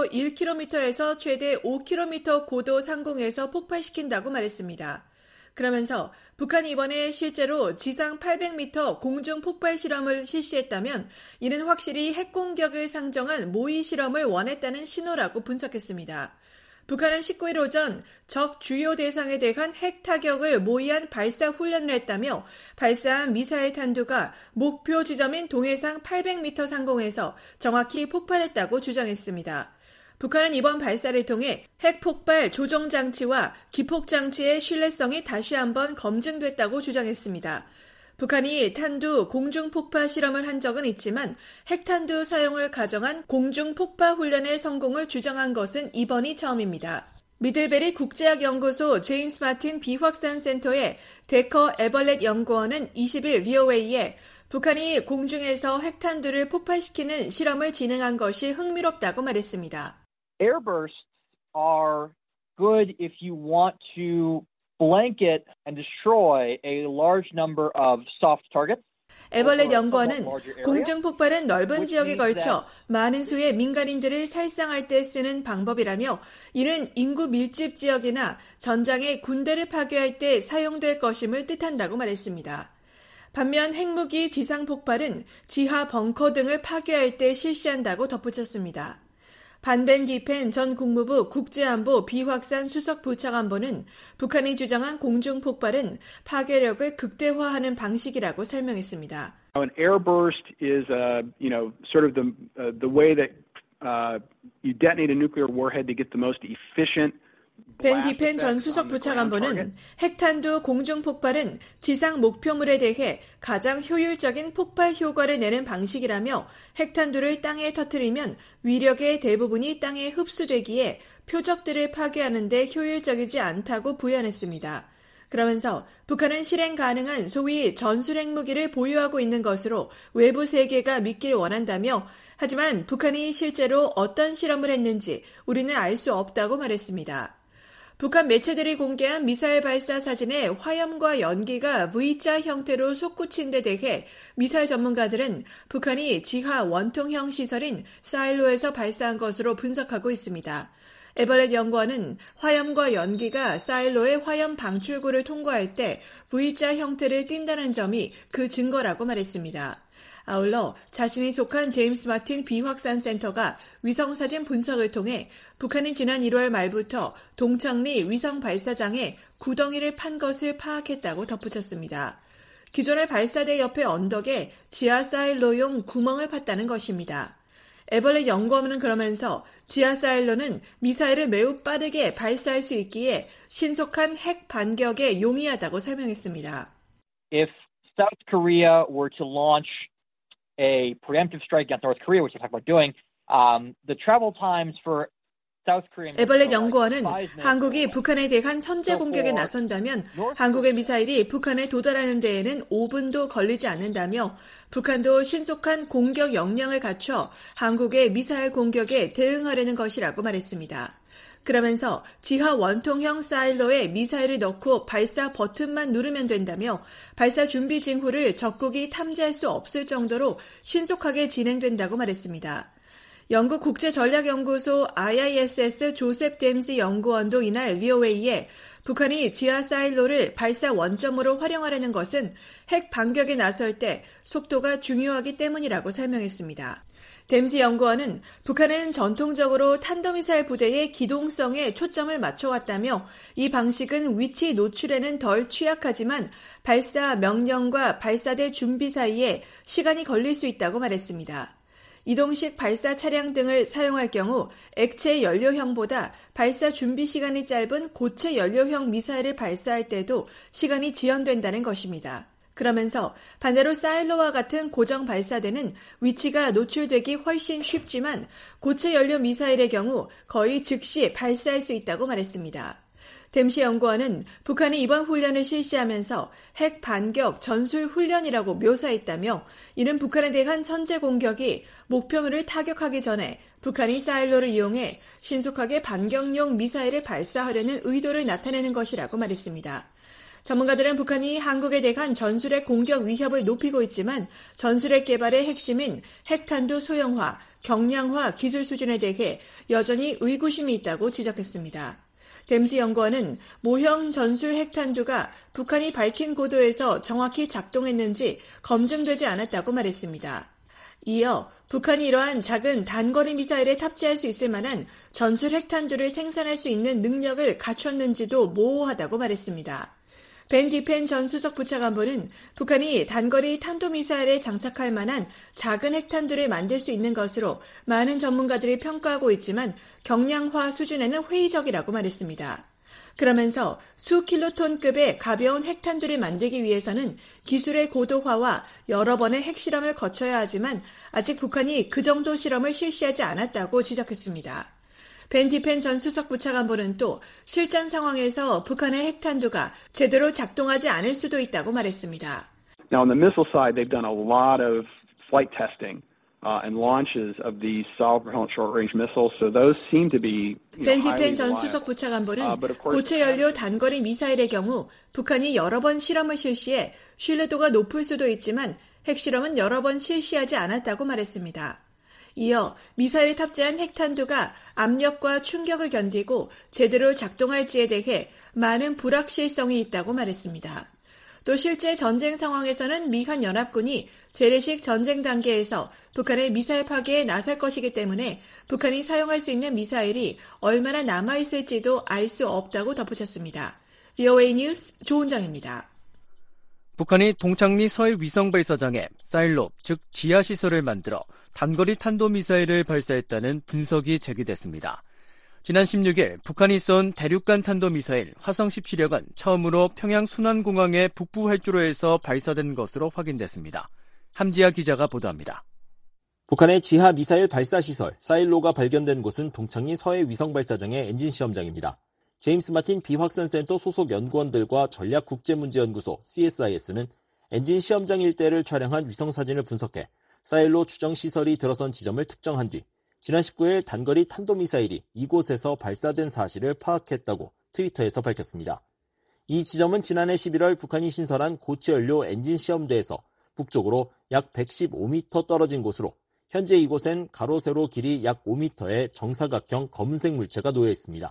1km에서 최대 5km 고도 상공에서 폭발시킨다고 말했습니다. 그러면서 북한이 이번에 실제로 지상 800m 공중 폭발 실험을 실시했다면 이는 확실히 핵공격을 상정한 모의 실험을 원했다는 신호라고 분석했습니다. 북한은 19일 오전 적 주요 대상에 대한 핵 타격을 모의한 발사 훈련을 했다며 발사한 미사일 탄두가 목표 지점인 동해상 800m 상공에서 정확히 폭발했다고 주장했습니다. 북한은 이번 발사를 통해 핵폭발 조종장치와 기폭장치의 신뢰성이 다시 한번 검증됐다고 주장했습니다. 북한이 탄두 공중폭파 실험을 한 적은 있지만 핵탄두 사용을 가정한 공중폭파 훈련의 성공을 주장한 것은 이번이 처음입니다. 미들베리 국제학연구소 제임스 마틴 비확산 센터의 데커 에벌렛 연구원은 20일 VOA에 북한이 공중에서 핵탄두를 폭발시키는 실험을 진행한 것이 흥미롭다고 말했습니다. Airbursts are good if you want to blanket and destroy a large number of soft targets. 에벌렛 연구원은 공중 폭발은 넓은 지역에 걸쳐 많은 수의 민간인들을 살상할 때 쓰는 방법이라며 이는 인구 밀집 지역이나 전장에 군대를 파괴할 때 사용될 것임을 뜻한다고 말했습니다. 반면 핵무기 지상 폭발은 지하 벙커 등을 파괴할 때 실시한다고 덧붙였습니다. 반벤 기펜 전 국무부 국제안보 비확산 수석 부차관보는 북한이 주장한 공중 폭발은 파괴력을 극대화하는 방식이라고 설명했습니다. An airburst is, sort of the way that you detonate a nuclear warhead to get the most efficient. 벤 디펜 전 수석 부차관보는 핵탄두 공중 폭발은 지상 목표물에 대해 가장 효율적인 폭발 효과를 내는 방식이라며 핵탄두를 땅에 터뜨리면 위력의 대부분이 땅에 흡수되기에 표적들을 파괴하는 데 효율적이지 않다고 부연했습니다. 그러면서 북한은 실행 가능한 소위 전술핵무기를 보유하고 있는 것으로 외부 세계가 믿길 원한다며 하지만 북한이 실제로 어떤 실험을 했는지 우리는 알 수 없다고 말했습니다. 북한 매체들이 공개한 미사일 발사 사진에 화염과 연기가 V자 형태로 솟구친 데 대해 미사일 전문가들은 북한이 지하 원통형 시설인 사일로에서 발사한 것으로 분석하고 있습니다. 에벌렛 연구원은 화염과 연기가 사일로의 화염 방출구를 통과할 때 V자 형태를 띈다는 점이 그 증거라고 말했습니다. 아울러 자신이 속한 제임스 마틴 비확산 센터가 위성사진 분석을 통해 북한이 지난 1월 말부터 동창리 위성 발사장에 구덩이를 판 것을 파악했다고 덧붙였습니다. 기존의 발사대 옆의 언덕에 지하사일로용 구멍을 팠다는 것입니다. 에벌렛 연구원은 그러면서 지하사일로는 미사일을 매우 빠르게 발사할 수 있기에 신속한 핵 반격에 용이하다고 설명했습니다. If South Korea were to launch a preemptive strike against North Korea, which we're talking about doing, the travel times for South Korean. 에벌렛 연구원은 한국이 북한에 대한 선제 공격에 나선다면 한국의 미사일이 북한에 도달하는 데에는 5분도 걸리지 않는다며 북한도 신속한 공격 역량을 갖춰 한국의 미사일 공격에 대응하려는 것이라고 말했습니다. 그러면서 지하 원통형 사일로에 미사일을 넣고 발사 버튼만 누르면 된다며 발사 준비 징후를 적국이 탐지할 수 없을 정도로 신속하게 진행된다고 말했습니다. 영국 국제전략연구소 IISS 조셉 댐지 연구원도 이날 VOA에 북한이 지하 사일로를 발사 원점으로 활용하려는 것은 핵 반격에 나설 때 속도가 중요하기 때문이라고 설명했습니다. 댐지 연구원은 북한은 전통적으로 탄도미사일 부대의 기동성에 초점을 맞춰왔다며 이 방식은 위치 노출에는 덜 취약하지만 발사 명령과 발사대 준비 사이에 시간이 걸릴 수 있다고 말했습니다. 이동식 발사 차량 등을 사용할 경우 액체 연료형보다 발사 준비 시간이 짧은 고체 연료형 미사일을 발사할 때도 시간이 지연된다는 것입니다. 그러면서 반대로 사일로와 같은 고정 발사대는 위치가 노출되기 훨씬 쉽지만 고체 연료 미사일의 경우 거의 즉시 발사할 수 있다고 말했습니다. 댐시 연구원은 북한이 이번 훈련을 실시하면서 핵 반격 전술 훈련이라고 묘사했다며 이는 북한에 대한 선제 공격이 목표물을 타격하기 전에 북한이 사일로를 이용해 신속하게 반격용 미사일을 발사하려는 의도를 나타내는 것이라고 말했습니다. 전문가들은 북한이 한국에 대한 전술핵 공격 위협을 높이고 있지만 전술핵 개발의 핵심인 핵탄두 소형화, 경량화 기술 수준에 대해 여전히 의구심이 있다고 지적했습니다. 댐시 연구원은 모형 전술 핵탄두가 북한이 밝힌 고도에서 정확히 작동했는지 검증되지 않았다고 말했습니다. 이어 북한이 이러한 작은 단거리 미사일에 탑재할 수 있을 만한 전술 핵탄두를 생산할 수 있는 능력을 갖췄는지도 모호하다고 말했습니다. 벤 디펜 전 수석 부차관보는 북한이 단거리 탄도미사일에 장착할 만한 작은 핵탄두를 만들 수 있는 것으로 많은 전문가들이 평가하고 있지만 경량화 수준에는 회의적이라고 말했습니다. 그러면서 수킬로톤급의 가벼운 핵탄두를 만들기 위해서는 기술의 고도화와 여러 번의 핵실험을 거쳐야 하지만 아직 북한이 그 정도 실험을 실시하지 않았다고 지적했습니다. 벤 디펜 전 수석 부차관보는 또 실전 상황에서 북한의 핵탄두가 제대로 작동하지 않을 수도 있다고 말했습니다. Now on the missile side, they've done a lot of flight testing and launches of these solid propellant short-range missiles. So those seem to be 벤 디펜 전 수석 부차관보는 고체 연료 단거리 미사일의 경우 북한이 여러 번 실험을 실시해 신뢰도가 높을 수도 있지만 핵실험은 여러 번 실시하지 않았다고 말했습니다. 이어 미사일에 탑재한 핵탄두가 압력과 충격을 견디고 제대로 작동할지에 대해 많은 불확실성이 있다고 말했습니다. 또 실제 전쟁 상황에서는 미한 연합군이 재래식 전쟁 단계에서 북한의 미사일 파괴에 나설 것이기 때문에 북한이 사용할 수 있는 미사일이 얼마나 남아있을지도 알 수 없다고 덧붙였습니다. VOA 뉴스 조은정입니다. 북한이 동창리 서해 위성발사장에 사일로, 즉 지하시설을 만들어 단거리 탄도미사일을 발사했다는 분석이 제기됐습니다. 지난 16일 북한이 쏜 대륙간 탄도미사일 화성 17형은 처음으로 평양 순안공항의 북부 활주로에서 발사된 것으로 확인됐습니다. 함지아 기자가 보도합니다. 북한의 지하 미사일 발사 시설 사일로가 발견된 곳은 동창리 서해 위성발사장의 엔진 시험장입니다. 제임스 마틴 비확산센터 소속 연구원들과 전략국제문제연구소 CSIS는 엔진 시험장 일대를 촬영한 위성사진을 분석해 사일로 추정 시설이 들어선 지점을 특정한 뒤 지난 19일 단거리 탄도미사일이 이곳에서 발사된 사실을 파악했다고 트위터에서 밝혔습니다. 이 지점은 지난해 11월 북한이 신설한 고체연료 엔진 시험대에서 북쪽으로 약 115m 떨어진 곳으로 현재 이곳엔 가로 세로 길이 약 5m의 정사각형 검은색 물체가 놓여 있습니다.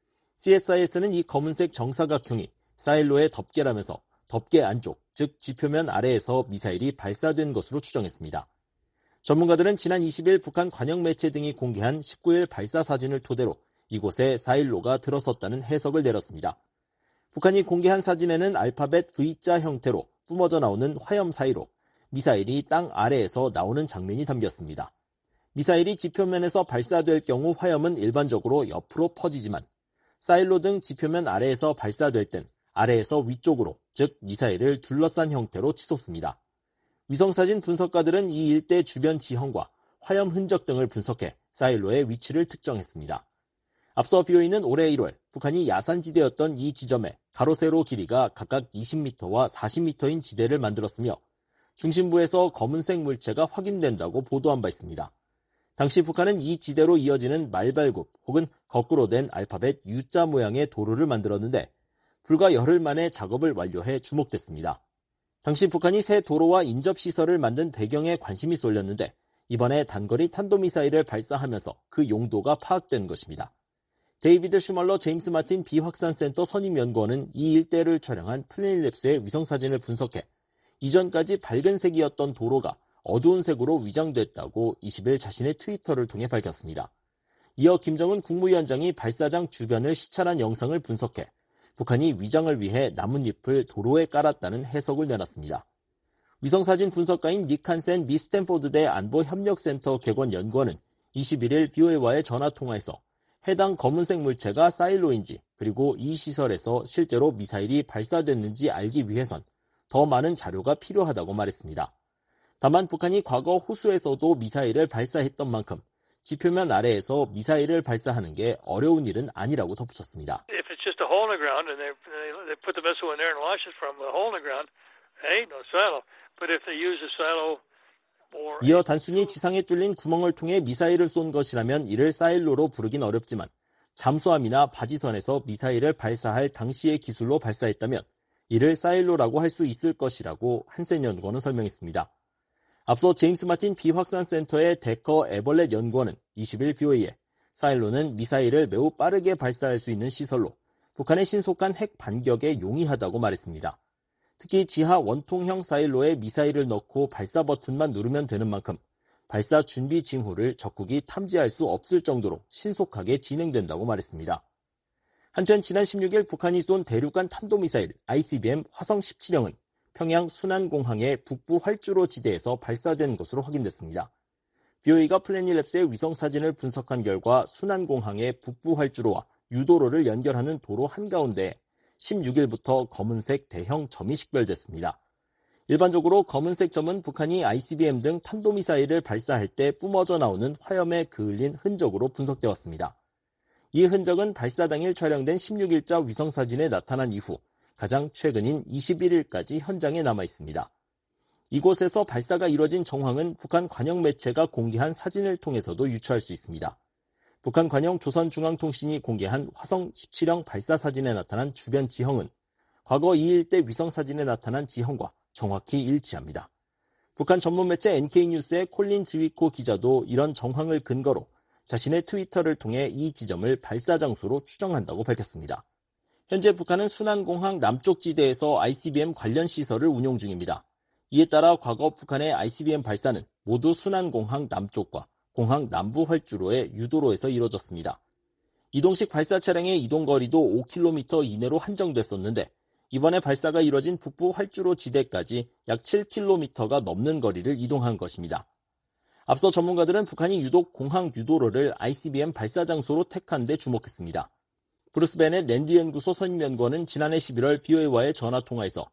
CSIS는 이 검은색 정사각형이 사일로의 덮개라면서 덮개 안쪽, 즉 지표면 아래에서 미사일이 발사된 것으로 추정했습니다. 전문가들은 지난 20일 북한 관영 매체 등이 공개한 19일 발사 사진을 토대로 이곳에 사일로가 들어섰다는 해석을 내렸습니다. 북한이 공개한 사진에는 알파벳 V자 형태로 뿜어져 나오는 화염 사이로 미사일이 땅 아래에서 나오는 장면이 담겼습니다. 미사일이 지표면에서 발사될 경우 화염은 일반적으로 옆으로 퍼지지만 사일로 등 지표면 아래에서 발사될 땐 아래에서 위쪽으로, 즉 미사일을 둘러싼 형태로 치솟습니다. 위성사진 분석가들은 이 일대 주변 지형과 화염 흔적 등을 분석해 사일로의 위치를 특정했습니다. 앞서 BOE는 올해 1월 북한이 야산지대였던 이 지점에 가로 세로 길이가 각각 20m와 40m인 지대를 만들었으며 중심부에서 검은색 물체가 확인된다고 보도한 바 있습니다. 당시 북한은 이 지대로 이어지는 말발굽 혹은 거꾸로 된 알파벳 U자 모양의 도로를 만들었는데 불과 열흘 만에 작업을 완료해 주목됐습니다. 당시 북한이 새 도로와 인접시설을 만든 배경에 관심이 쏠렸는데 이번에 단거리 탄도미사일을 발사하면서 그 용도가 파악된 것입니다. 데이비드 슈멀러 제임스 마틴 비확산센터 선임연구원은 이 일대를 촬영한 플래닛랩스의 위성사진을 분석해 이전까지 밝은색이었던 도로가 어두운 색으로 위장됐다고 20일 자신의 트위터를 통해 밝혔습니다. 이어 김정은 국무위원장이 발사장 주변을 시찰한 영상을 분석해 북한이 위장을 위해 나뭇잎을 도로에 깔았다는 해석을 내놨습니다. 위성사진 분석가인 닉 한센 미 스탠포드대 안보협력센터 객원연구원은 21일 BOA와의 전화통화에서 해당 검은색 물체가 사일로인지 그리고 이 시설에서 실제로 미사일이 발사됐는지 알기 위해선 더 많은 자료가 필요하다고 말했습니다. 다만 북한이 과거 호수에서도 미사일을 발사했던 만큼 지표면 아래에서 미사일을 발사하는 게 어려운 일은 아니라고 덧붙였습니다. If it's just a hole in the ground and they put the missile in there and launch it from a hole in the ground, it ain't no silo. But if they use a silo 이어 단순히 지상에 뚫린 구멍을 통해 미사일을 쏜 것이라면 이를 사일로로 부르긴 어렵지만 잠수함이나 바지선에서 미사일을 발사할 당시의 기술로 발사했다면 이를 사일로라고 할 수 있을 것이라고 한센 연구원은 설명했습니다. 앞서 제임스 마틴 비확산센터의 데커 에벌렛 연구원은 20일 BOA에 사일로는 미사일을 매우 빠르게 발사할 수 있는 시설로 북한의 신속한 핵 반격에 용이하다고 말했습니다. 특히 지하 원통형 사일로에 미사일을 넣고 발사 버튼만 누르면 되는 만큼 발사 준비 징후를 적국이 탐지할 수 없을 정도로 신속하게 진행된다고 말했습니다. 한편 지난 16일 북한이 쏜 대륙간 탄도미사일 ICBM 화성 17형은 평양 순안공항의 북부 활주로 지대에서 발사된 것으로 확인됐습니다. BOA가 플래닛랩스의 위성사진을 분석한 결과 순안공항의 북부 활주로와 유도로를 연결하는 도로 한가운데에 16일부터 검은색 대형 점이 식별됐습니다. 일반적으로 검은색 점은 북한이 ICBM 등 탄도미사일을 발사할 때 뿜어져 나오는 화염에 그을린 흔적으로 분석되어 왔습니다. 이 흔적은 발사 당일 촬영된 16일자 위성사진에 나타난 이후 가장 최근인 21일까지 현장에 남아 있습니다. 이곳에서 발사가 이뤄진 정황은 북한 관영 매체가 공개한 사진을 통해서도 유추할 수 있습니다. 북한 관영 조선중앙통신이 공개한 화성 17형 발사 사진에 나타난 주변 지형은 과거 이 일대 위성사진에 나타난 지형과 정확히 일치합니다. 북한 전문 매체 NK뉴스의 콜린 즈위코 기자도 이런 정황을 근거로 자신의 트위터를 통해 이 지점을 발사 장소로 추정한다고 밝혔습니다. 현재 북한은 순안공항 남쪽 지대에서 ICBM 관련 시설을 운용 중입니다. 이에 따라 과거 북한의 ICBM 발사는 모두 순안공항 남쪽과 공항 남부 활주로의 유도로에서 이루어졌습니다. 이동식 발사 차량의 이동거리도 5km 이내로 한정됐었는데 이번에 발사가 이뤄진 북부 활주로 지대까지 약 7km가 넘는 거리를 이동한 것입니다. 앞서 전문가들은 북한이 유독 공항 유도로를 ICBM 발사 장소로 택한 데 주목했습니다. 브루스 베넷 랜드 연구소 선임연구원은 지난해 11월 BOA와의 전화통화에서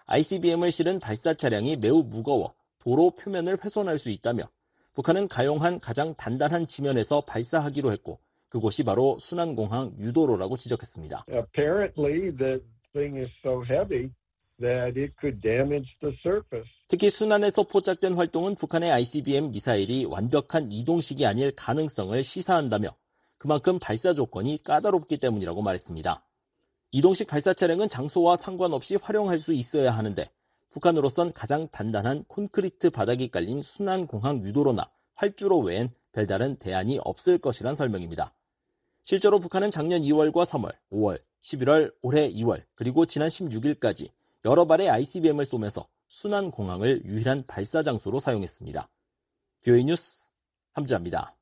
ICBM을 실은 발사 차량이 매우 무거워 도로 표면을 훼손할 수 있다며 북한은 가용한 가장 단단한 지면에서 발사하기로 했고 그곳이 바로 순안공항 유도로라고 지적했습니다. Apparently the thing is so heavy that it could damage the surface. 특히 순안에서 포착된 활동은 북한의 ICBM 미사일이 완벽한 이동식이 아닐 가능성을 시사한다며 그만큼 발사 조건이 까다롭기 때문이라고 말했습니다. 이동식 발사 차량은 장소와 상관없이 활용할 수 있어야 하는데 북한으로선 가장 단단한 콘크리트 바닥이 깔린 순안공항 유도로나 활주로 외엔 별다른 대안이 없을 것이란 설명입니다. 실제로 북한은 작년 2월과 3월, 5월, 11월, 올해 2월, 그리고 지난 16일까지 여러 발의 ICBM을 쏘면서 순안공항을 유일한 발사 장소로 사용했습니다. BOA 뉴스 함지아입니다.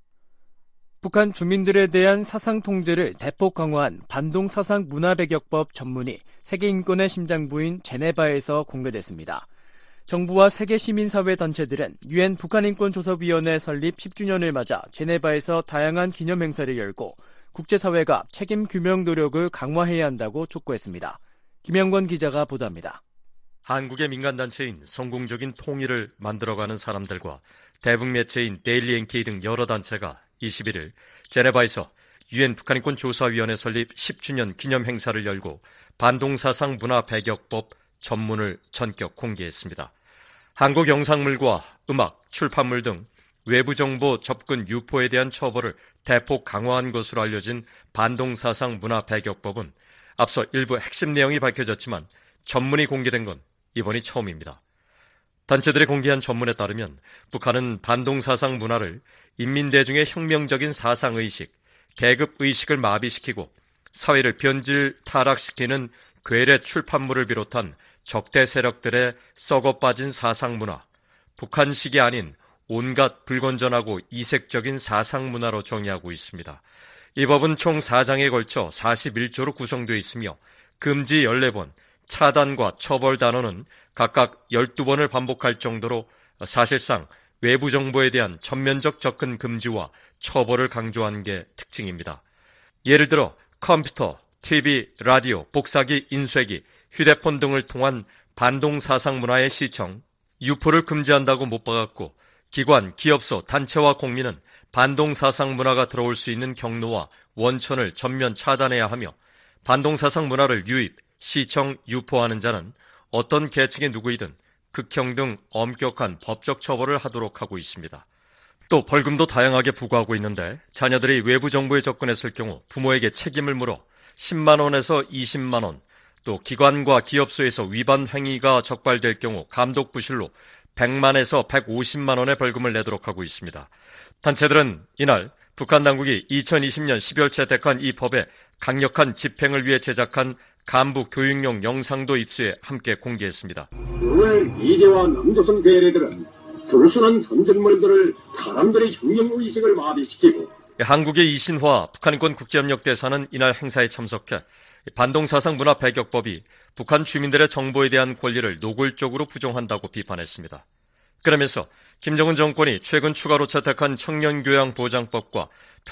북한 주민들에 대한 사상 통제를 대폭 강화한 반동 사상 문화배격법 전문이 세계인권의 심장부인 제네바에서 공개됐습니다. 정부와 세계 시민사회 단체들은 유엔 북한인권조사위원회 설립 10주년을 맞아 제네바에서 다양한 기념 행사를 열고 국제사회가 책임 규명 노력을 강화해야 한다고 촉구했습니다. 김영권 기자가 보도합니다. 한국의 민간단체인 성공적인 통일을 만들어가는 사람들과 대북 매체인 데일리 NK 등 여러 단체가 21일 제네바에서 유엔 북한인권조사위원회 설립 10주년 기념 행사를 열고 반동사상 문화배격법 전문을 전격 공개했습니다. 한국 영상물과 음악, 출판물 등 외부 정보 접근 유포에 대한 처벌을 대폭 강화한 것으로 알려진 반동사상 문화배격법은 앞서 일부 핵심 내용이 밝혀졌지만 전문이 공개된 건 이번이 처음입니다. 단체들이 공개한 전문에 따르면 북한은 반동사상 문화를 인민대중의 혁명적인 사상의식, 계급의식을 마비시키고 사회를 변질 타락시키는 괴뢰 출판물을 비롯한 적대 세력들의 썩어 빠진 사상문화, 북한식이 아닌 온갖 불건전하고 이색적인 사상문화로 정의하고 있습니다. 이 법은 총 4장에 걸쳐 41조로 구성되어 있으며 금지 14번, 차단과 처벌 단어는 각각 12번을 반복할 정도로 사실상 외부 정보에 대한 전면적 접근 금지와 처벌을 강조한 게 특징입니다. 예를 들어 컴퓨터, TV, 라디오, 복사기, 인쇄기, 휴대폰 등을 통한 반동사상 문화의 시청, 유포를 금지한다고 못 박았고 기관, 기업소, 단체와 공민은 반동사상 문화가 들어올 수 있는 경로와 원천을 전면 차단해야 하며 반동사상 문화를 유입, 시청, 유포하는 자는 어떤 계층의 누구이든 극형 등 엄격한 법적 처벌을 하도록 하고 있습니다. 또 벌금도 다양하게 부과하고 있는데 자녀들이 외부 정보에 접근했을 경우 부모에게 책임을 물어 10만 원에서 20만 원, 또 기관과 기업소에서 위반 행위가 적발될 경우 감독 부실로 100만에서 150만 원의 벌금을 내도록 하고 있습니다. 단체들은 이날 북한 당국이 2020년 12월 채택한 이 법의 강력한 집행을 위해 제작한 간부 교육용 영상도 입수해 함께 공개했습니다. 오늘 이재와 남조선 괴뢰들은 불순한 전쟁물들을 사람들의 혁명의식을 마비시키고 한국의 이신화 북한인권 국제협력대사는 이날 행사에 참석해 반동사상 문화 배격법이 북한 주민들의 정보에 대한 권리를 노골적으로 부정한다고 비판했습니다. 그러면서 김정은 정권이 최근 추가로 채택한 청년교양보장법과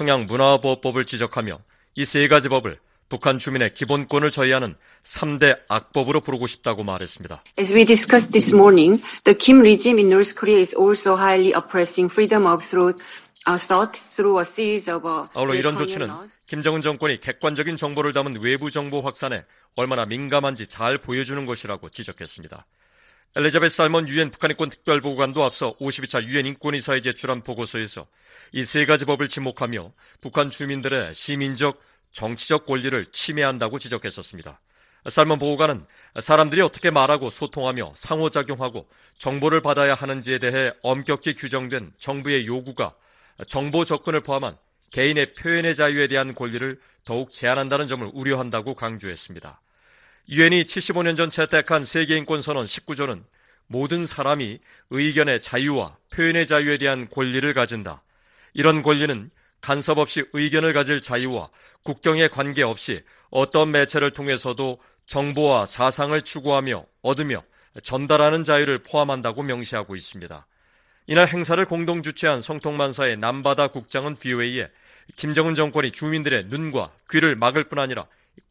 평양문화보호법을 지적하며 이 세 가지 법을 북한 주민의 기본권을 저해하는 3대 악법으로 부르고 싶다고 말했습니다. As we discussed this morning, the Kim regime in North Korea is also highly oppressing freedom of thought through a series of 아울러 이런 조치는 김정은 정권이 객관적인 정보를 담은 외부 정보 확산에 얼마나 민감한지 잘 보여주는 것이라고 지적했습니다. 엘리자베스 살먼 유엔 북한인권 특별보고관도 앞서 52차 유엔 인권이사에 제출한 보고서에서 이 세 가지 법을 지목하며 북한 주민들의 시민적, 정치적 권리를 침해한다고 지적했었습니다. 살먼 보고관은 사람들이 어떻게 말하고 소통하며 상호작용하고 정보를 받아야 하는지에 대해 엄격히 규정된 정부의 요구가 정보 접근을 포함한 개인의 표현의 자유에 대한 권리를 더욱 제한한다는 점을 우려한다고 강조했습니다. 유엔이 75년 전 채택한 세계인권선언 19조는 모든 사람이 의견의 자유와 표현의 자유에 대한 권리를 가진다. 이런 권리는 간섭 없이 의견을 가질 자유와 국경에 관계없이 어떤 매체를 통해서도 정보와 사상을 추구하며 얻으며 전달하는 자유를 포함한다고 명시하고 있습니다. 이날 행사를 공동 주최한 성통만사의 남바다 국장은 VOA에 김정은 정권이 주민들의 눈과 귀를 막을 뿐 아니라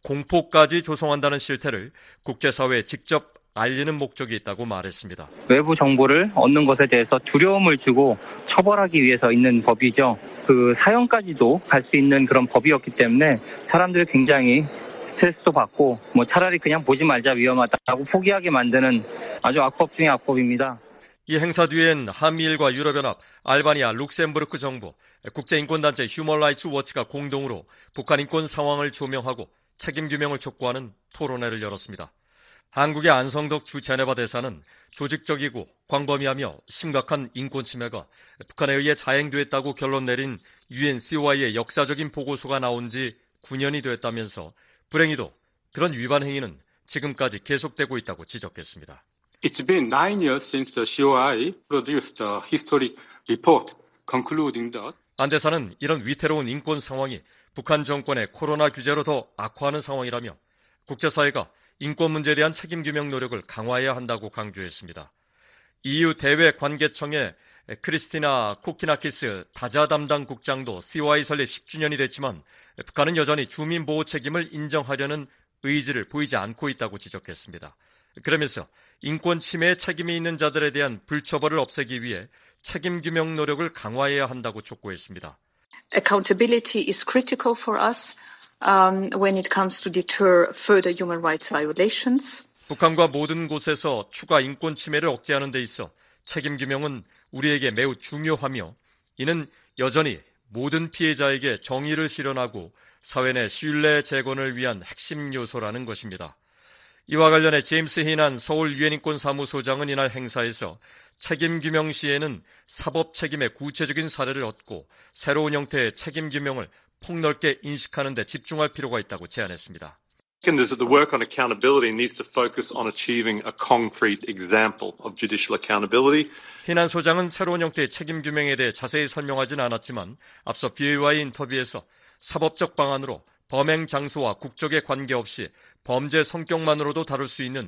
공포까지 조성한다는 실태를 국제사회에 직접 알리는 목적이 있다고 말했습니다. 외부 정보를 얻는 것에 대해서 두려움을 주고 처벌하기 위해서 있는 법이죠. 그 사형까지도 갈 수 있는 그런 법이었기 때문에 사람들이 굉장히 스트레스도 받고 차라리 그냥 보지 말자 위험하다고 포기하게 만드는 아주 악법 중의 악법입니다. 이 행사 뒤엔 한미일과 유럽연합, 알바니아, 룩셈부르크 정부, 국제인권단체 휴먼 라이츠 워치가 공동으로 북한 인권 상황을 조명하고 책임 규명을 촉구하는 토론회를 열었습니다. 한국의 안성덕 주 제네바 대사는 조직적이고 광범위하며 심각한 인권 침해가 북한에 의해 자행됐다고 결론 내린 UNCOI의 역사적인 보고서가 나온 지 9년이 됐다면서 불행히도 그런 위반 행위는 지금까지 계속되고 있다고 지적했습니다. It's been 9 years since the COI produced a historic report concluding that 안 대사는 이런 위태로운 인권 상황이 북한 정권의 코로나 규제로 더 악화하는 상황이라며 국제사회가 인권 문제에 대한 책임 규명 노력을 강화해야 한다고 강조했습니다. EU 대외관계청의 크리스티나 코키나키스 다자 담당 국장도 COI 설립 10주년이 됐지만 북한은 여전히 주민 보호 책임을 인정하려는 의지를 보이지 않고 있다고 지적했습니다. 그러면서 인권 침해에 책임이 있는 자들에 대한 불처벌을 없애기 위해 책임 규명 노력을 강화해야 한다고 촉구했습니다. Accountability is critical for us when it comes to deter further human rights violations. 북한과 모든 곳에서 추가 인권 침해를 억제하는 데 있어 책임 규명은 우리에게 매우 중요하며 이는 여전히 모든 피해자에게 정의를 실현하고 사회 내 신뢰 재건을 위한 핵심 요소라는 것입니다. 이와 관련해 제임스 히난 서울 유엔인권 사무소장은 이날 행사에서 책임 규명 시에는 사법 책임의 구체적인 사례를 얻고 새로운 형태의 책임 규명을 폭넓게 인식하는 데 집중할 필요가 있다고 제안했습니다. Second is that the work on accountability needs to focus on achieving a concrete example of judicial accountability. 히난 소장은 새로운 형태의 책임 규명에 대해 자세히 설명하진 않았지만 앞서 BOI 인터뷰에서 사법적 방안으로 범행 장소와 국적에 관계없이 범죄 성격만으로도 다룰 수 있는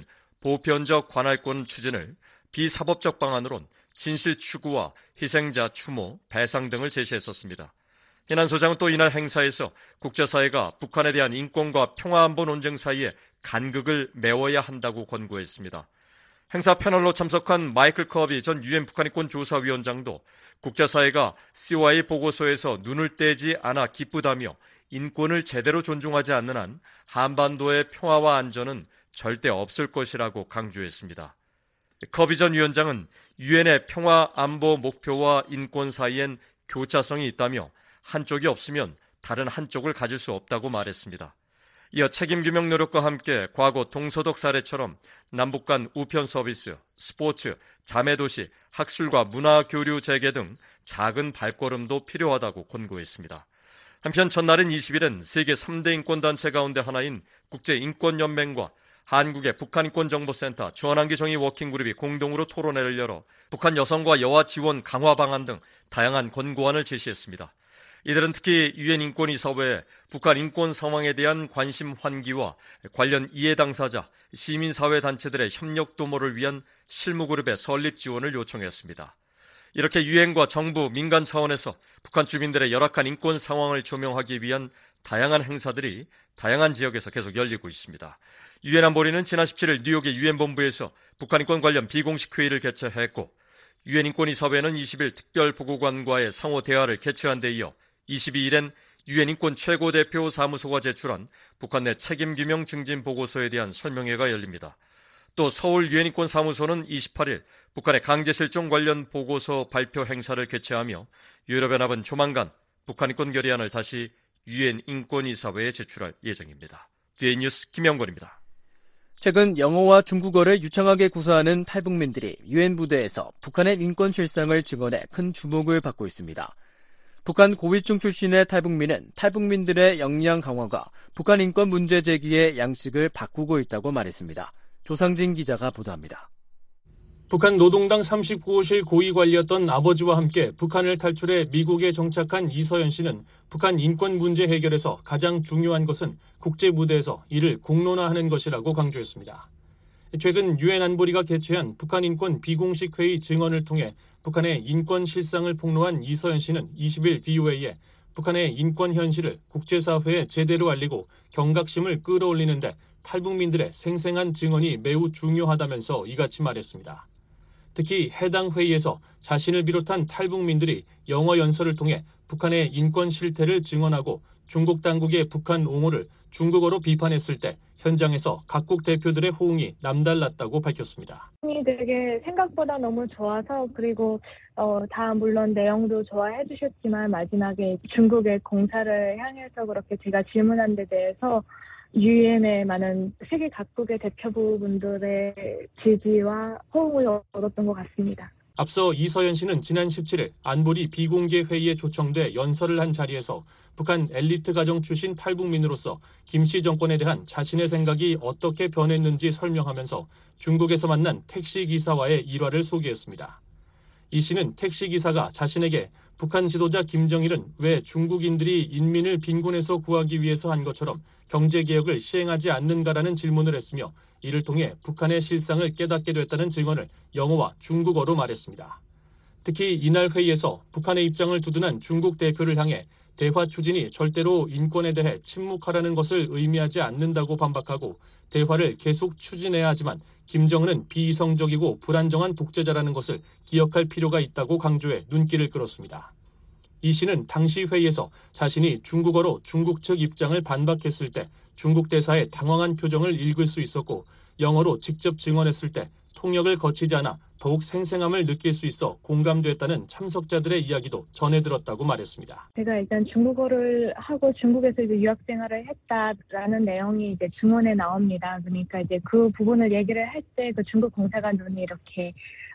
보편적 관할권 추진을 비사법적 방안으론 진실 추구와 희생자 추모, 배상 등을 제시했었습니다. 이난 소장은 또 이날 행사에서 국제사회가 북한에 대한 인권과 평화안보 논쟁 사이에 간극을 메워야 한다고 권고했습니다. 행사 패널로 참석한 마이클 커비 전 유엔 북한인권 조사위원장도 국제사회가 COI 보고서에서 눈을 떼지 않아 기쁘다며 인권을 제대로 존중하지 않는 한 한반도의 평화와 안전은 절대 없을 것이라고 강조했습니다. 커비 전 위원장은 유엔의 평화 안보 목표와 인권 사이엔 교차성이 있다며 한쪽이 없으면 다른 한쪽을 가질 수 없다고 말했습니다. 이어 책임규명 노력과 함께 과거 동서독 사례처럼 남북 간 우편 서비스, 스포츠, 자매도시, 학술과 문화교류 재개 등 작은 발걸음도 필요하다고 권고했습니다. 한편 전날인 20일은 세계 3대 인권단체 가운데 하나인 국제인권연맹과 한국의 북한인권정보센터 주한한기 정의 워킹그룹이 공동으로 토론회를 열어 북한 여성과 여아 지원 강화 방안 등 다양한 권고안을 제시했습니다. 이들은 특히 유엔 인권이사회에 북한 인권 상황에 대한 관심 환기와 관련 이해 당사자, 시민사회 단체들의 협력 도모를 위한 실무그룹의 설립 지원을 요청했습니다. 이렇게 유엔과 정부, 민간 차원에서 북한 주민들의 열악한 인권 상황을 조명하기 위한 다양한 행사들이 다양한 지역에서 계속 열리고 있습니다. 유엔 안보리는 지난 17일 뉴욕의 유엔 본부에서 북한 인권 관련 비공식 회의를 개최했고 유엔 인권이사회는 20일 특별보고관과의 상호 대화를 개최한 데 이어 22일엔 유엔 인권 최고대표 사무소가 제출한 북한 내 책임규명 증진 보고서에 대한 설명회가 열립니다. 또 서울 유엔 인권 사무소는 28일 북한의 강제실종 관련 보고서 발표 행사를 개최하며 유럽연합은 조만간 북한 인권 결의안을 다시 유엔 인권이사회에 제출할 예정입니다. 뒤에 뉴스 김영권입니다. 최근 영어와 중국어를 유창하게 구사하는 탈북민들이 유엔 부대에서 북한의 인권 실상을 증언해 큰 주목을 받고 있습니다. 북한 고위층 출신의 탈북민은 탈북민들의 역량 강화가 북한 인권 문제 제기의 양식을 바꾸고 있다고 말했습니다. 조상진 기자가 보도합니다. 북한 노동당 39호실 고위 관리였던 아버지와 함께 북한을 탈출해 미국에 정착한 이서연 씨는 북한 인권 문제 해결에서 가장 중요한 것은 국제 무대에서 이를 공론화하는 것이라고 강조했습니다. 최근 유엔 안보리가 개최한 북한 인권 비공식 회의 증언을 통해 북한의 인권 실상을 폭로한 이서연 씨는 20일 VOA에 북한의 인권 현실을 국제사회에 제대로 알리고 경각심을 끌어올리는데 탈북민들의 생생한 증언이 매우 중요하다면서 이같이 말했습니다. 특히 해당 회의에서 자신을 비롯한 탈북민들이 영어 연설을 통해 북한의 인권 실태를 증언하고 중국 당국의 북한 옹호를 중국어로 비판했을 때 현장에서 각국 대표들의 호응이 남달랐다고 밝혔습니다. 되게 생각보다 너무 좋아서 그리고 다 물론 내용도 좋아해 주셨지만 마지막에 중국의 공사를 향해서 그렇게 제가 질문한 데 대해서 유엔의 많은 세계 각국의 대표부분들의 지지와 호응을 얻었던 것 같습니다. 앞서 이서연 씨는 지난 17일 안보리 비공개 회의에 초청돼 연설을 한 자리에서 북한 엘리트 가정 출신 탈북민으로서 김씨 정권에 대한 자신의 생각이 어떻게 변했는지 설명하면서 중국에서 만난 택시기사와의 일화를 소개했습니다. 이 씨는 택시기사가 자신에게 북한 지도자 김정일은 왜 중국인들이 인민을 빈곤에서 구하기 위해서 한 것처럼 경제개혁을 시행하지 않는가라는 질문을 했으며 이를 통해 북한의 실상을 깨닫게 됐다는 증언을 영어와 중국어로 말했습니다. 특히 이날 회의에서 북한의 입장을 두둔한 중국 대표를 향해 대화 추진이 절대로 인권에 대해 침묵하라는 것을 의미하지 않는다고 반박하고 대화를 계속 추진해야 하지만 김정은은 비이성적이고 불안정한 독재자라는 것을 기억할 필요가 있다고 강조해 눈길을 끌었습니다. 이 씨는 당시 회의에서 자신이 중국어로 중국 측 입장을 반박했을 때 중국 대사의 당황한 표정을 읽을 수 있었고 영어로 직접 증언했을 때 통역을 거치지 않아 더욱 생생함을 느낄 수 있어 공감됐다는 참석자들의 이야기도 전해 들었다고 말했습니다. 제가 일단 중국어를 하고 중국에서 이제 유학 생활을 했다라는 내용이 이제 증언에 나옵니다. 그러니까 이제 그 부분을 얘기를 할 때 그 중국 공사관 눈이 이렇게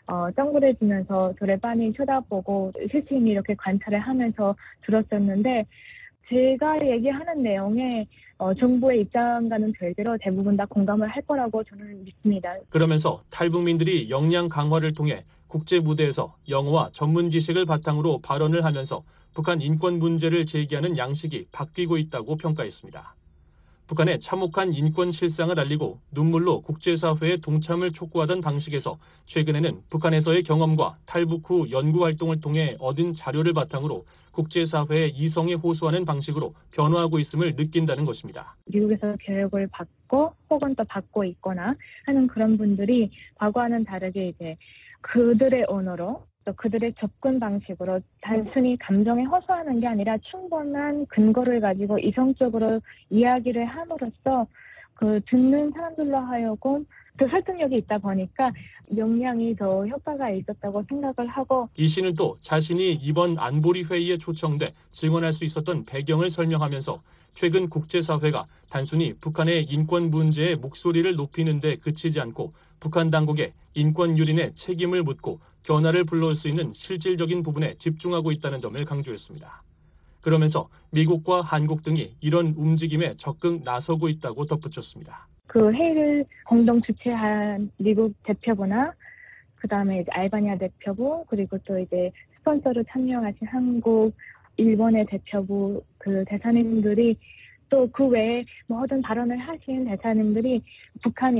덩그러지면서 저를 빤히 쳐다보고 실체인이 이렇게 관찰을 하면서 들었었는데 제가 얘기하는 내용에 정부의 입장과는 별개로 대부분 다 공감을 할 거라고 저는 믿습니다. 그러면서 탈북민들이 역량 강화를 통해 국제 무대에서 영어와 전문 지식을 바탕으로 발언을 하면서 북한 인권 문제를 제기하는 양식이 바뀌고 있다고 평가했습니다. 북한의 참혹한 인권 실상을 알리고 눈물로 국제사회의 동참을 촉구하던 방식에서 최근에는 북한에서의 경험과 탈북 후 연구활동을 통해 얻은 자료를 바탕으로 국제사회에 이성에 호소하는 방식으로 변화하고 있음을 느낀다는 것입니다. 미국에서 교육을 받고 혹은 또 받고 있거나 하는 그런 분들이 과거와는 다르게 이제 그들의 언어로 또 그들의 접근 방식으로 단순히 감정에 호소하는 게 아니라 충분한 근거를 가지고 이성적으로 이야기를 함으로써 그 듣는 사람들로 하여금 그 설득력이 있다 보니까 역량이 더 효과가 있었다고 생각을 하고 이 씨는 또 자신이 이번 안보리 회의에 초청돼 증언할 수 있었던 배경을 설명하면서 최근 국제사회가 단순히 북한의 인권 문제에 목소리를 높이는 데 그치지 않고 북한 당국에 인권 유린의 책임을 묻고 변화를 불러올 수 있는 실질적인 부분에 집중하고 있다는 점을 강조했습니다. 그러면서 미국과 한국 등이 이런 움직임에 적극 나서고 있다고 덧붙였습니다. 그 회의를 공동 주최한 미국 대표부나 그다음에 이제 알바니아 대표부 그리고 또 이제 스폰서로 참여하신 한국, 일본의 대표부 그 대사님들이 또 그 외에 모든 발언을 하신 대사님들이 북한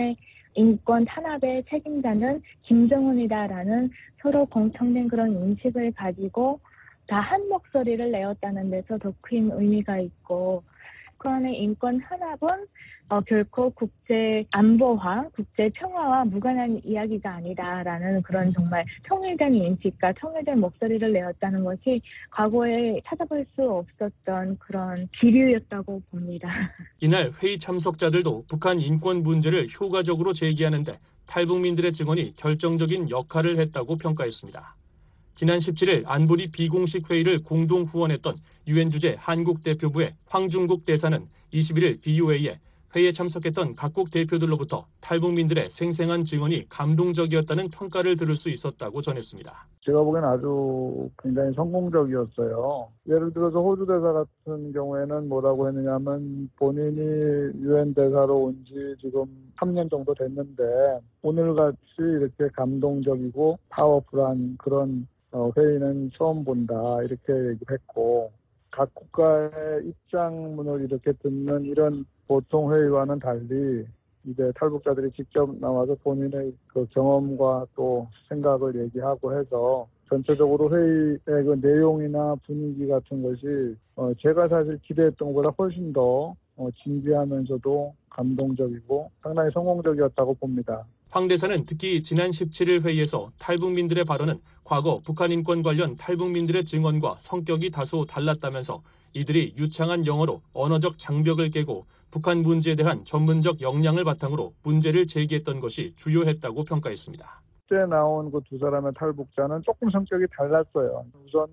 인권 탄압의 책임자는 김정은이다라는 서로 공통된 그런 인식을 가지고 다 한 목소리를 내었다는 데서 더 큰 의미가 있고 북한의 인권 탄압은 결코 국제 안보와 국제 평화와 무관한 이야기가 아니다라는 그런 정말 통일된 인식과 통일된 목소리를 내었다는 것이 과거에 찾아볼 수 없었던 그런 기류였다고 봅니다. 이날 회의 참석자들도 북한 인권 문제를 효과적으로 제기하는데 탈북민들의 증언이 결정적인 역할을 했다고 평가했습니다. 지난 17일 안보리 비공식 회의를 공동 후원했던 유엔 주재 한국 대표부의 황중국 대사는 21일 BOA에 회의에 참석했던 각국 대표들로부터 탈북민들의 생생한 증언이 감동적이었다는 평가를 들을 수 있었다고 전했습니다. 제가 보기엔 아주 굉장히 성공적이었어요. 예를 들어서 호주 대사 같은 경우에는 뭐라고 했느냐면 본인이 유엔 대사로 온 지 지금 3년 정도 됐는데 오늘같이 이렇게 감동적이고 파워풀한 그런 회의는 처음 본다 이렇게 얘기했고 각 국가의 입장문을 이렇게 듣는 이런 보통 회의와는 달리 이제 탈북자들이 직접 나와서 본인의 그 경험과 또 생각을 얘기하고 해서 전체적으로 회의의 그 내용이나 분위기 같은 것이 제가 사실 기대했던 것보다 훨씬 더 진지하면서도 감동적이고 상당히 성공적이었다고 봅니다. 황 대사는 특히 지난 17일 회의에서 탈북민들의 발언은 과거 북한 인권 관련 탈북민들의 증언과 성격이 다소 달랐다면서 이들이 유창한 영어로 언어적 장벽을 깨고 북한 문제에 대한 전문적 역량을 바탕으로 문제를 제기했던 것이 주요했다고 평가했습니다. 그때 나온 그 두 사람의 탈북자는 조금 성격이 달랐어요. 우선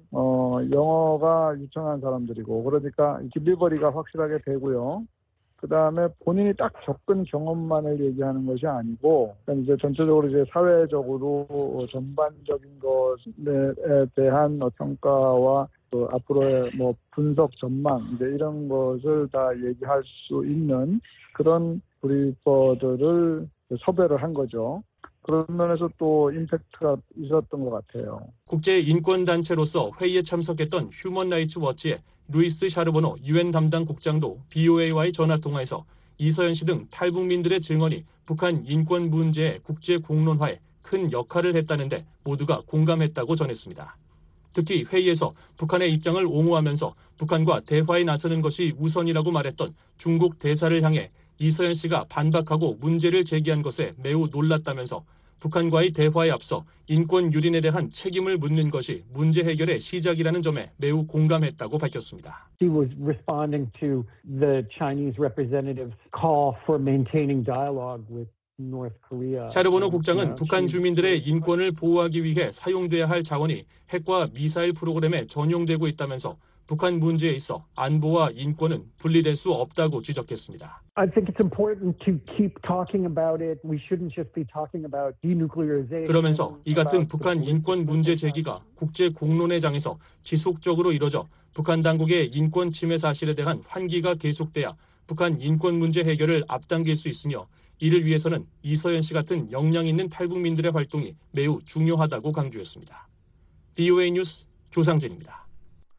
영어가 유창한 사람들이고 그러니까 딜리버리가 확실하게 되고요. 그다음에 본인이 딱 접근 경험만을 얘기하는 것이 아니고 이제 전체적으로 이제 사회적으로 전반적인 것에 대한 평가와 그 앞으로의 뭐 분석 전망 이제 이런 것을 다 얘기할 수 있는 그런 브리퍼들을 섭외를 한 거죠. 그런 면에서 또 임팩트가 있었던 것 같아요. 국제인권단체로서 회의에 참석했던 휴먼 라이츠 워치의 루이스 샤르보노 유엔 담당 국장도 BOA와의 전화통화에서 이서연 씨 등 탈북민들의 증언이 북한 인권 문제의 국제 공론화에 큰 역할을 했다는데 모두가 공감했다고 전했습니다. 특히 회의에서 북한의 입장을 옹호하면서 북한과 대화에 나서는 것이 우선이라고 말했던 중국 대사를 향해 이서연 씨가 반박하고 문제를 제기한 것에 매우 놀랐다면서 북한과의 대화에 앞서 인권 유린에 대한 책임을 묻는 것이 문제 해결의 시작이라는 점에 매우 공감했다고 밝혔습니다. He was responding to the Chinese representative's call for maintaining dialogue with North Korea. 샤르보노 국장은 북한 주민들의 인권을 보호하기 위해 사용돼야 할 자원이 핵과 미사일 프로그램에 전용되고 있다면서 북한 문제에 있어 안보와 인권은 분리될 수 없다고 지적했습니다. I think it's important to keep talking about it. We shouldn't just be talking about denuclearization. 그러면서 이 같은 북한 인권 문제 제기가 국제 공론의 장에서 지속적으로 이뤄져 북한 당국의 인권 침해 사실에 대한 환기가 계속돼야 북한 인권 문제 해결을 앞당길 수 있으며 이를 위해서는 이서연 씨 같은 역량 있는 탈북민들의 활동이 매우 중요하다고 강조했습니다. BOA 뉴스 조상진입니다.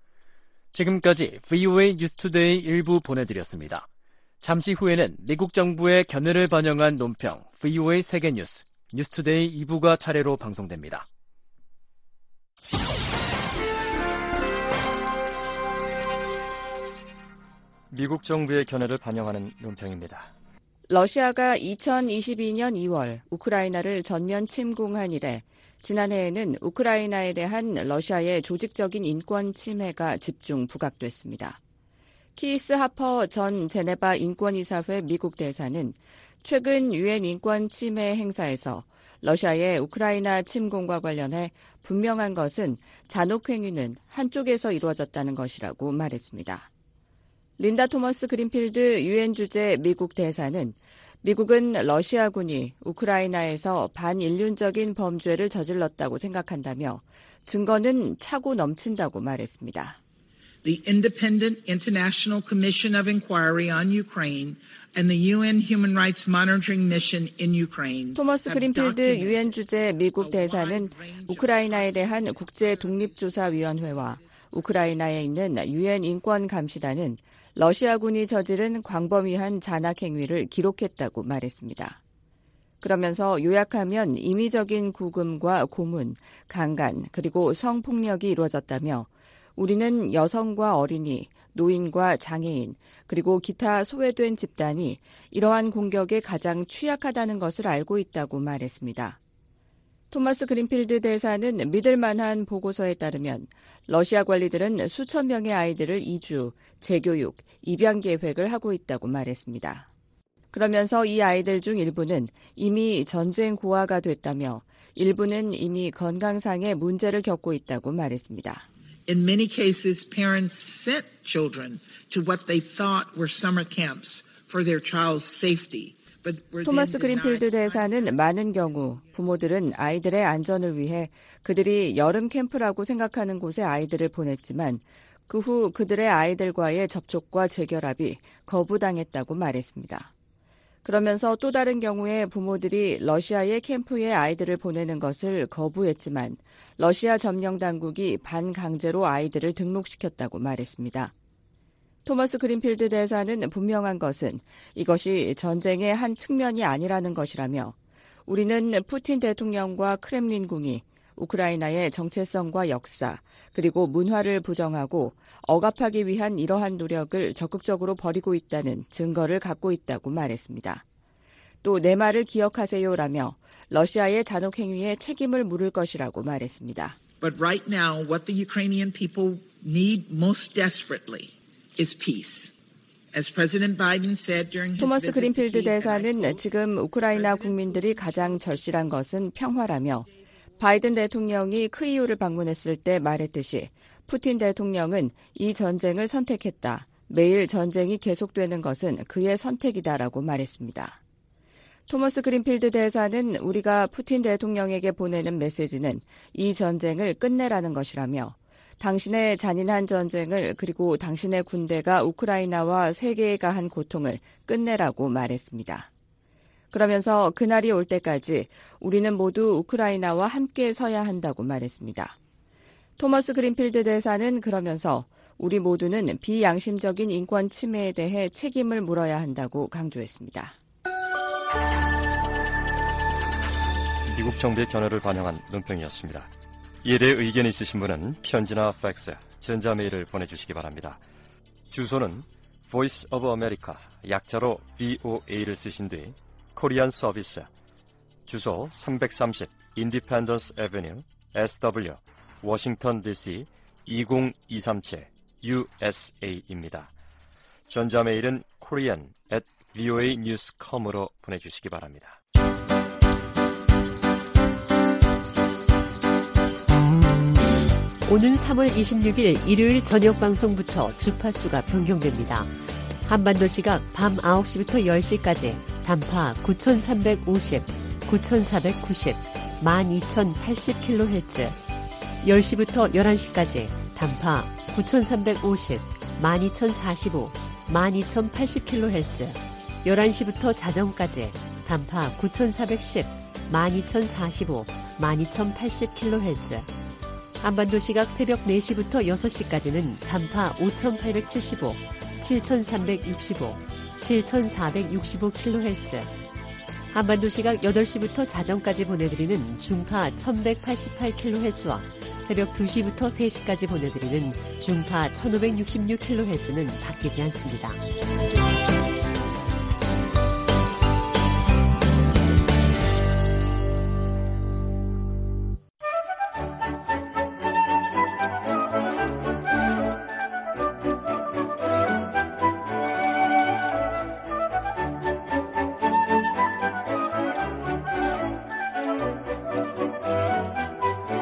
지금까지 VOA 뉴스투데이 일부 보내드렸습니다. 잠시 후에는 미국 정부의 견해를 반영한 논평 VOA 세계뉴스 뉴스투데이 2부가 차례로 방송됩니다. 미국 정부의 견해를 반영하는 논평입니다. 러시아가 2022년 2월 우크라이나를 전면 침공한 이래 지난해에는 우크라이나에 대한 러시아의 조직적인 인권 침해가 집중 부각됐습니다. 키스 하퍼 전 제네바 인권이사회 미국 대사는 최근 유엔 인권 침해 행사에서 러시아의 우크라이나 침공과 관련해 분명한 것은 잔혹행위는 한쪽에서 이루어졌다는 것이라고 말했습니다. 린다 토머스 그린필드 유엔 주재 미국 대사는 미국은 러시아군이 우크라이나에서 반인륜적인 범죄를 저질렀다고 생각한다며 증거는 차고 넘친다고 말했습니다. The Independent International Commission of Inquiry on Ukraine and the UN Human Rights Monitoring Mission in Ukraine. 토머스 그린필드 유엔 주재 미국 대사는 우크라이나에 대한 국제 독립조사위원회와 우크라이나에 있는 유엔 인권감시단은 러시아군이 저지른 광범위한 잔악행위를 기록했다고 말했습니다. 그러면서 요약하면 임의적인 구금과 고문, 강간, 그리고 성폭력이 이루어졌다며 우리는 여성과 어린이, 노인과 장애인, 그리고 기타 소외된 집단이 이러한 공격에 가장 취약하다는 것을 알고 있다고 말했습니다. 토마스 그린필드 대사는 믿을 만한 보고서에 따르면 러시아 관리들은 수천 명의 아이들을 이주, 재교육, 입양 계획을 하고 있다고 말했습니다. 그러면서 이 아이들 중 일부는 이미 전쟁 고아가 됐다며 일부는 이미 건강상의 문제를 겪고 있다고 말했습니다. In many cases, parents sent children to what they thought were summer camps for their child's safety. 토마스 그린필드 대사는 많은 경우 부모들은 아이들의 안전을 위해 그들이 여름 캠프라고 생각하는 곳에 아이들을 보냈지만 그 후 그들의 아이들과의 접촉과 재결합이 거부당했다고 말했습니다. 그러면서 또 다른 경우에 부모들이 러시아의 캠프에 아이들을 보내는 것을 거부했지만 러시아 점령 당국이 반강제로 아이들을 등록시켰다고 말했습니다. 토마스 그린필드 대사는 분명한 것은 이것이 전쟁의 한 측면이 아니라는 것이라며 우리는 푸틴 대통령과 크렘린궁이 우크라이나의 정체성과 역사 그리고 문화를 부정하고 억압하기 위한 이러한 노력을 적극적으로 벌이고 있다는 증거를 갖고 있다고 말했습니다. 또 내 말을 기억하세요라며 러시아의 잔혹행위에 책임을 물을 것이라고 말했습니다. But right now, what the Ukrainian people need most desperately is peace. As President Biden said during his 토마스 visit to 그린필드 Kyiv, 대사는 지금 우크라이나 국민들이 가장 절실한 것은 평화라며 바이든 대통령이 크이우를 방문했을 때 말했듯이 푸틴 대통령은 이 전쟁을 선택했다. 매일 전쟁이 계속되는 것은 그의 선택이다라고 말했습니다. 토머스 그린필드 대사는 우리가 푸틴 대통령에게 보내는 메시지는 이 전쟁을 끝내라는 것이라며 당신의 잔인한 전쟁을 그리고 당신의 군대가 우크라이나와 세계에 가한 고통을 끝내라고 말했습니다. 그러면서 그날이 올 때까지 우리는 모두 우크라이나와 함께 서야 한다고 말했습니다. 토머스 그린필드 대사는 그러면서 우리 모두는 비양심적인 인권 침해에 대해 책임을 물어야 한다고 강조했습니다. 미국 정부의 견해를 반영한 논평이었습니다. 이에 대해 의견이 있으신 분은 편지나 팩스, 전자메일을 보내주시기 바랍니다. 주소는 Voice of America, 약자로 VOA를 쓰신 뒤 코리안 서비스, 주소 330 Independence Avenue, SW, 워싱턴 DC 20237 USA입니다. 전자메일은 korean@voanews.com으로 보내주시기 바랍니다. 오는 3월 26일 일요일 저녁 방송부터 주파수가 변경됩니다. 한반도 시각 밤 9시부터 10시까지 단파 9350, 9490, 12080kHz, 10시부터 11시까지 단파 9350, 12045, 12080kHz, 11시부터 자정까지 단파 9410, 12045, 12080kHz, 한반도 시각 새벽 4시부터 6시까지는 단파 5875, 7365, 7465kHz. 한반도 시각 8시부터 자정까지 보내드리는 중파 1188kHz와 새벽 2시부터 3시까지 보내드리는 중파 1566kHz는 바뀌지 않습니다.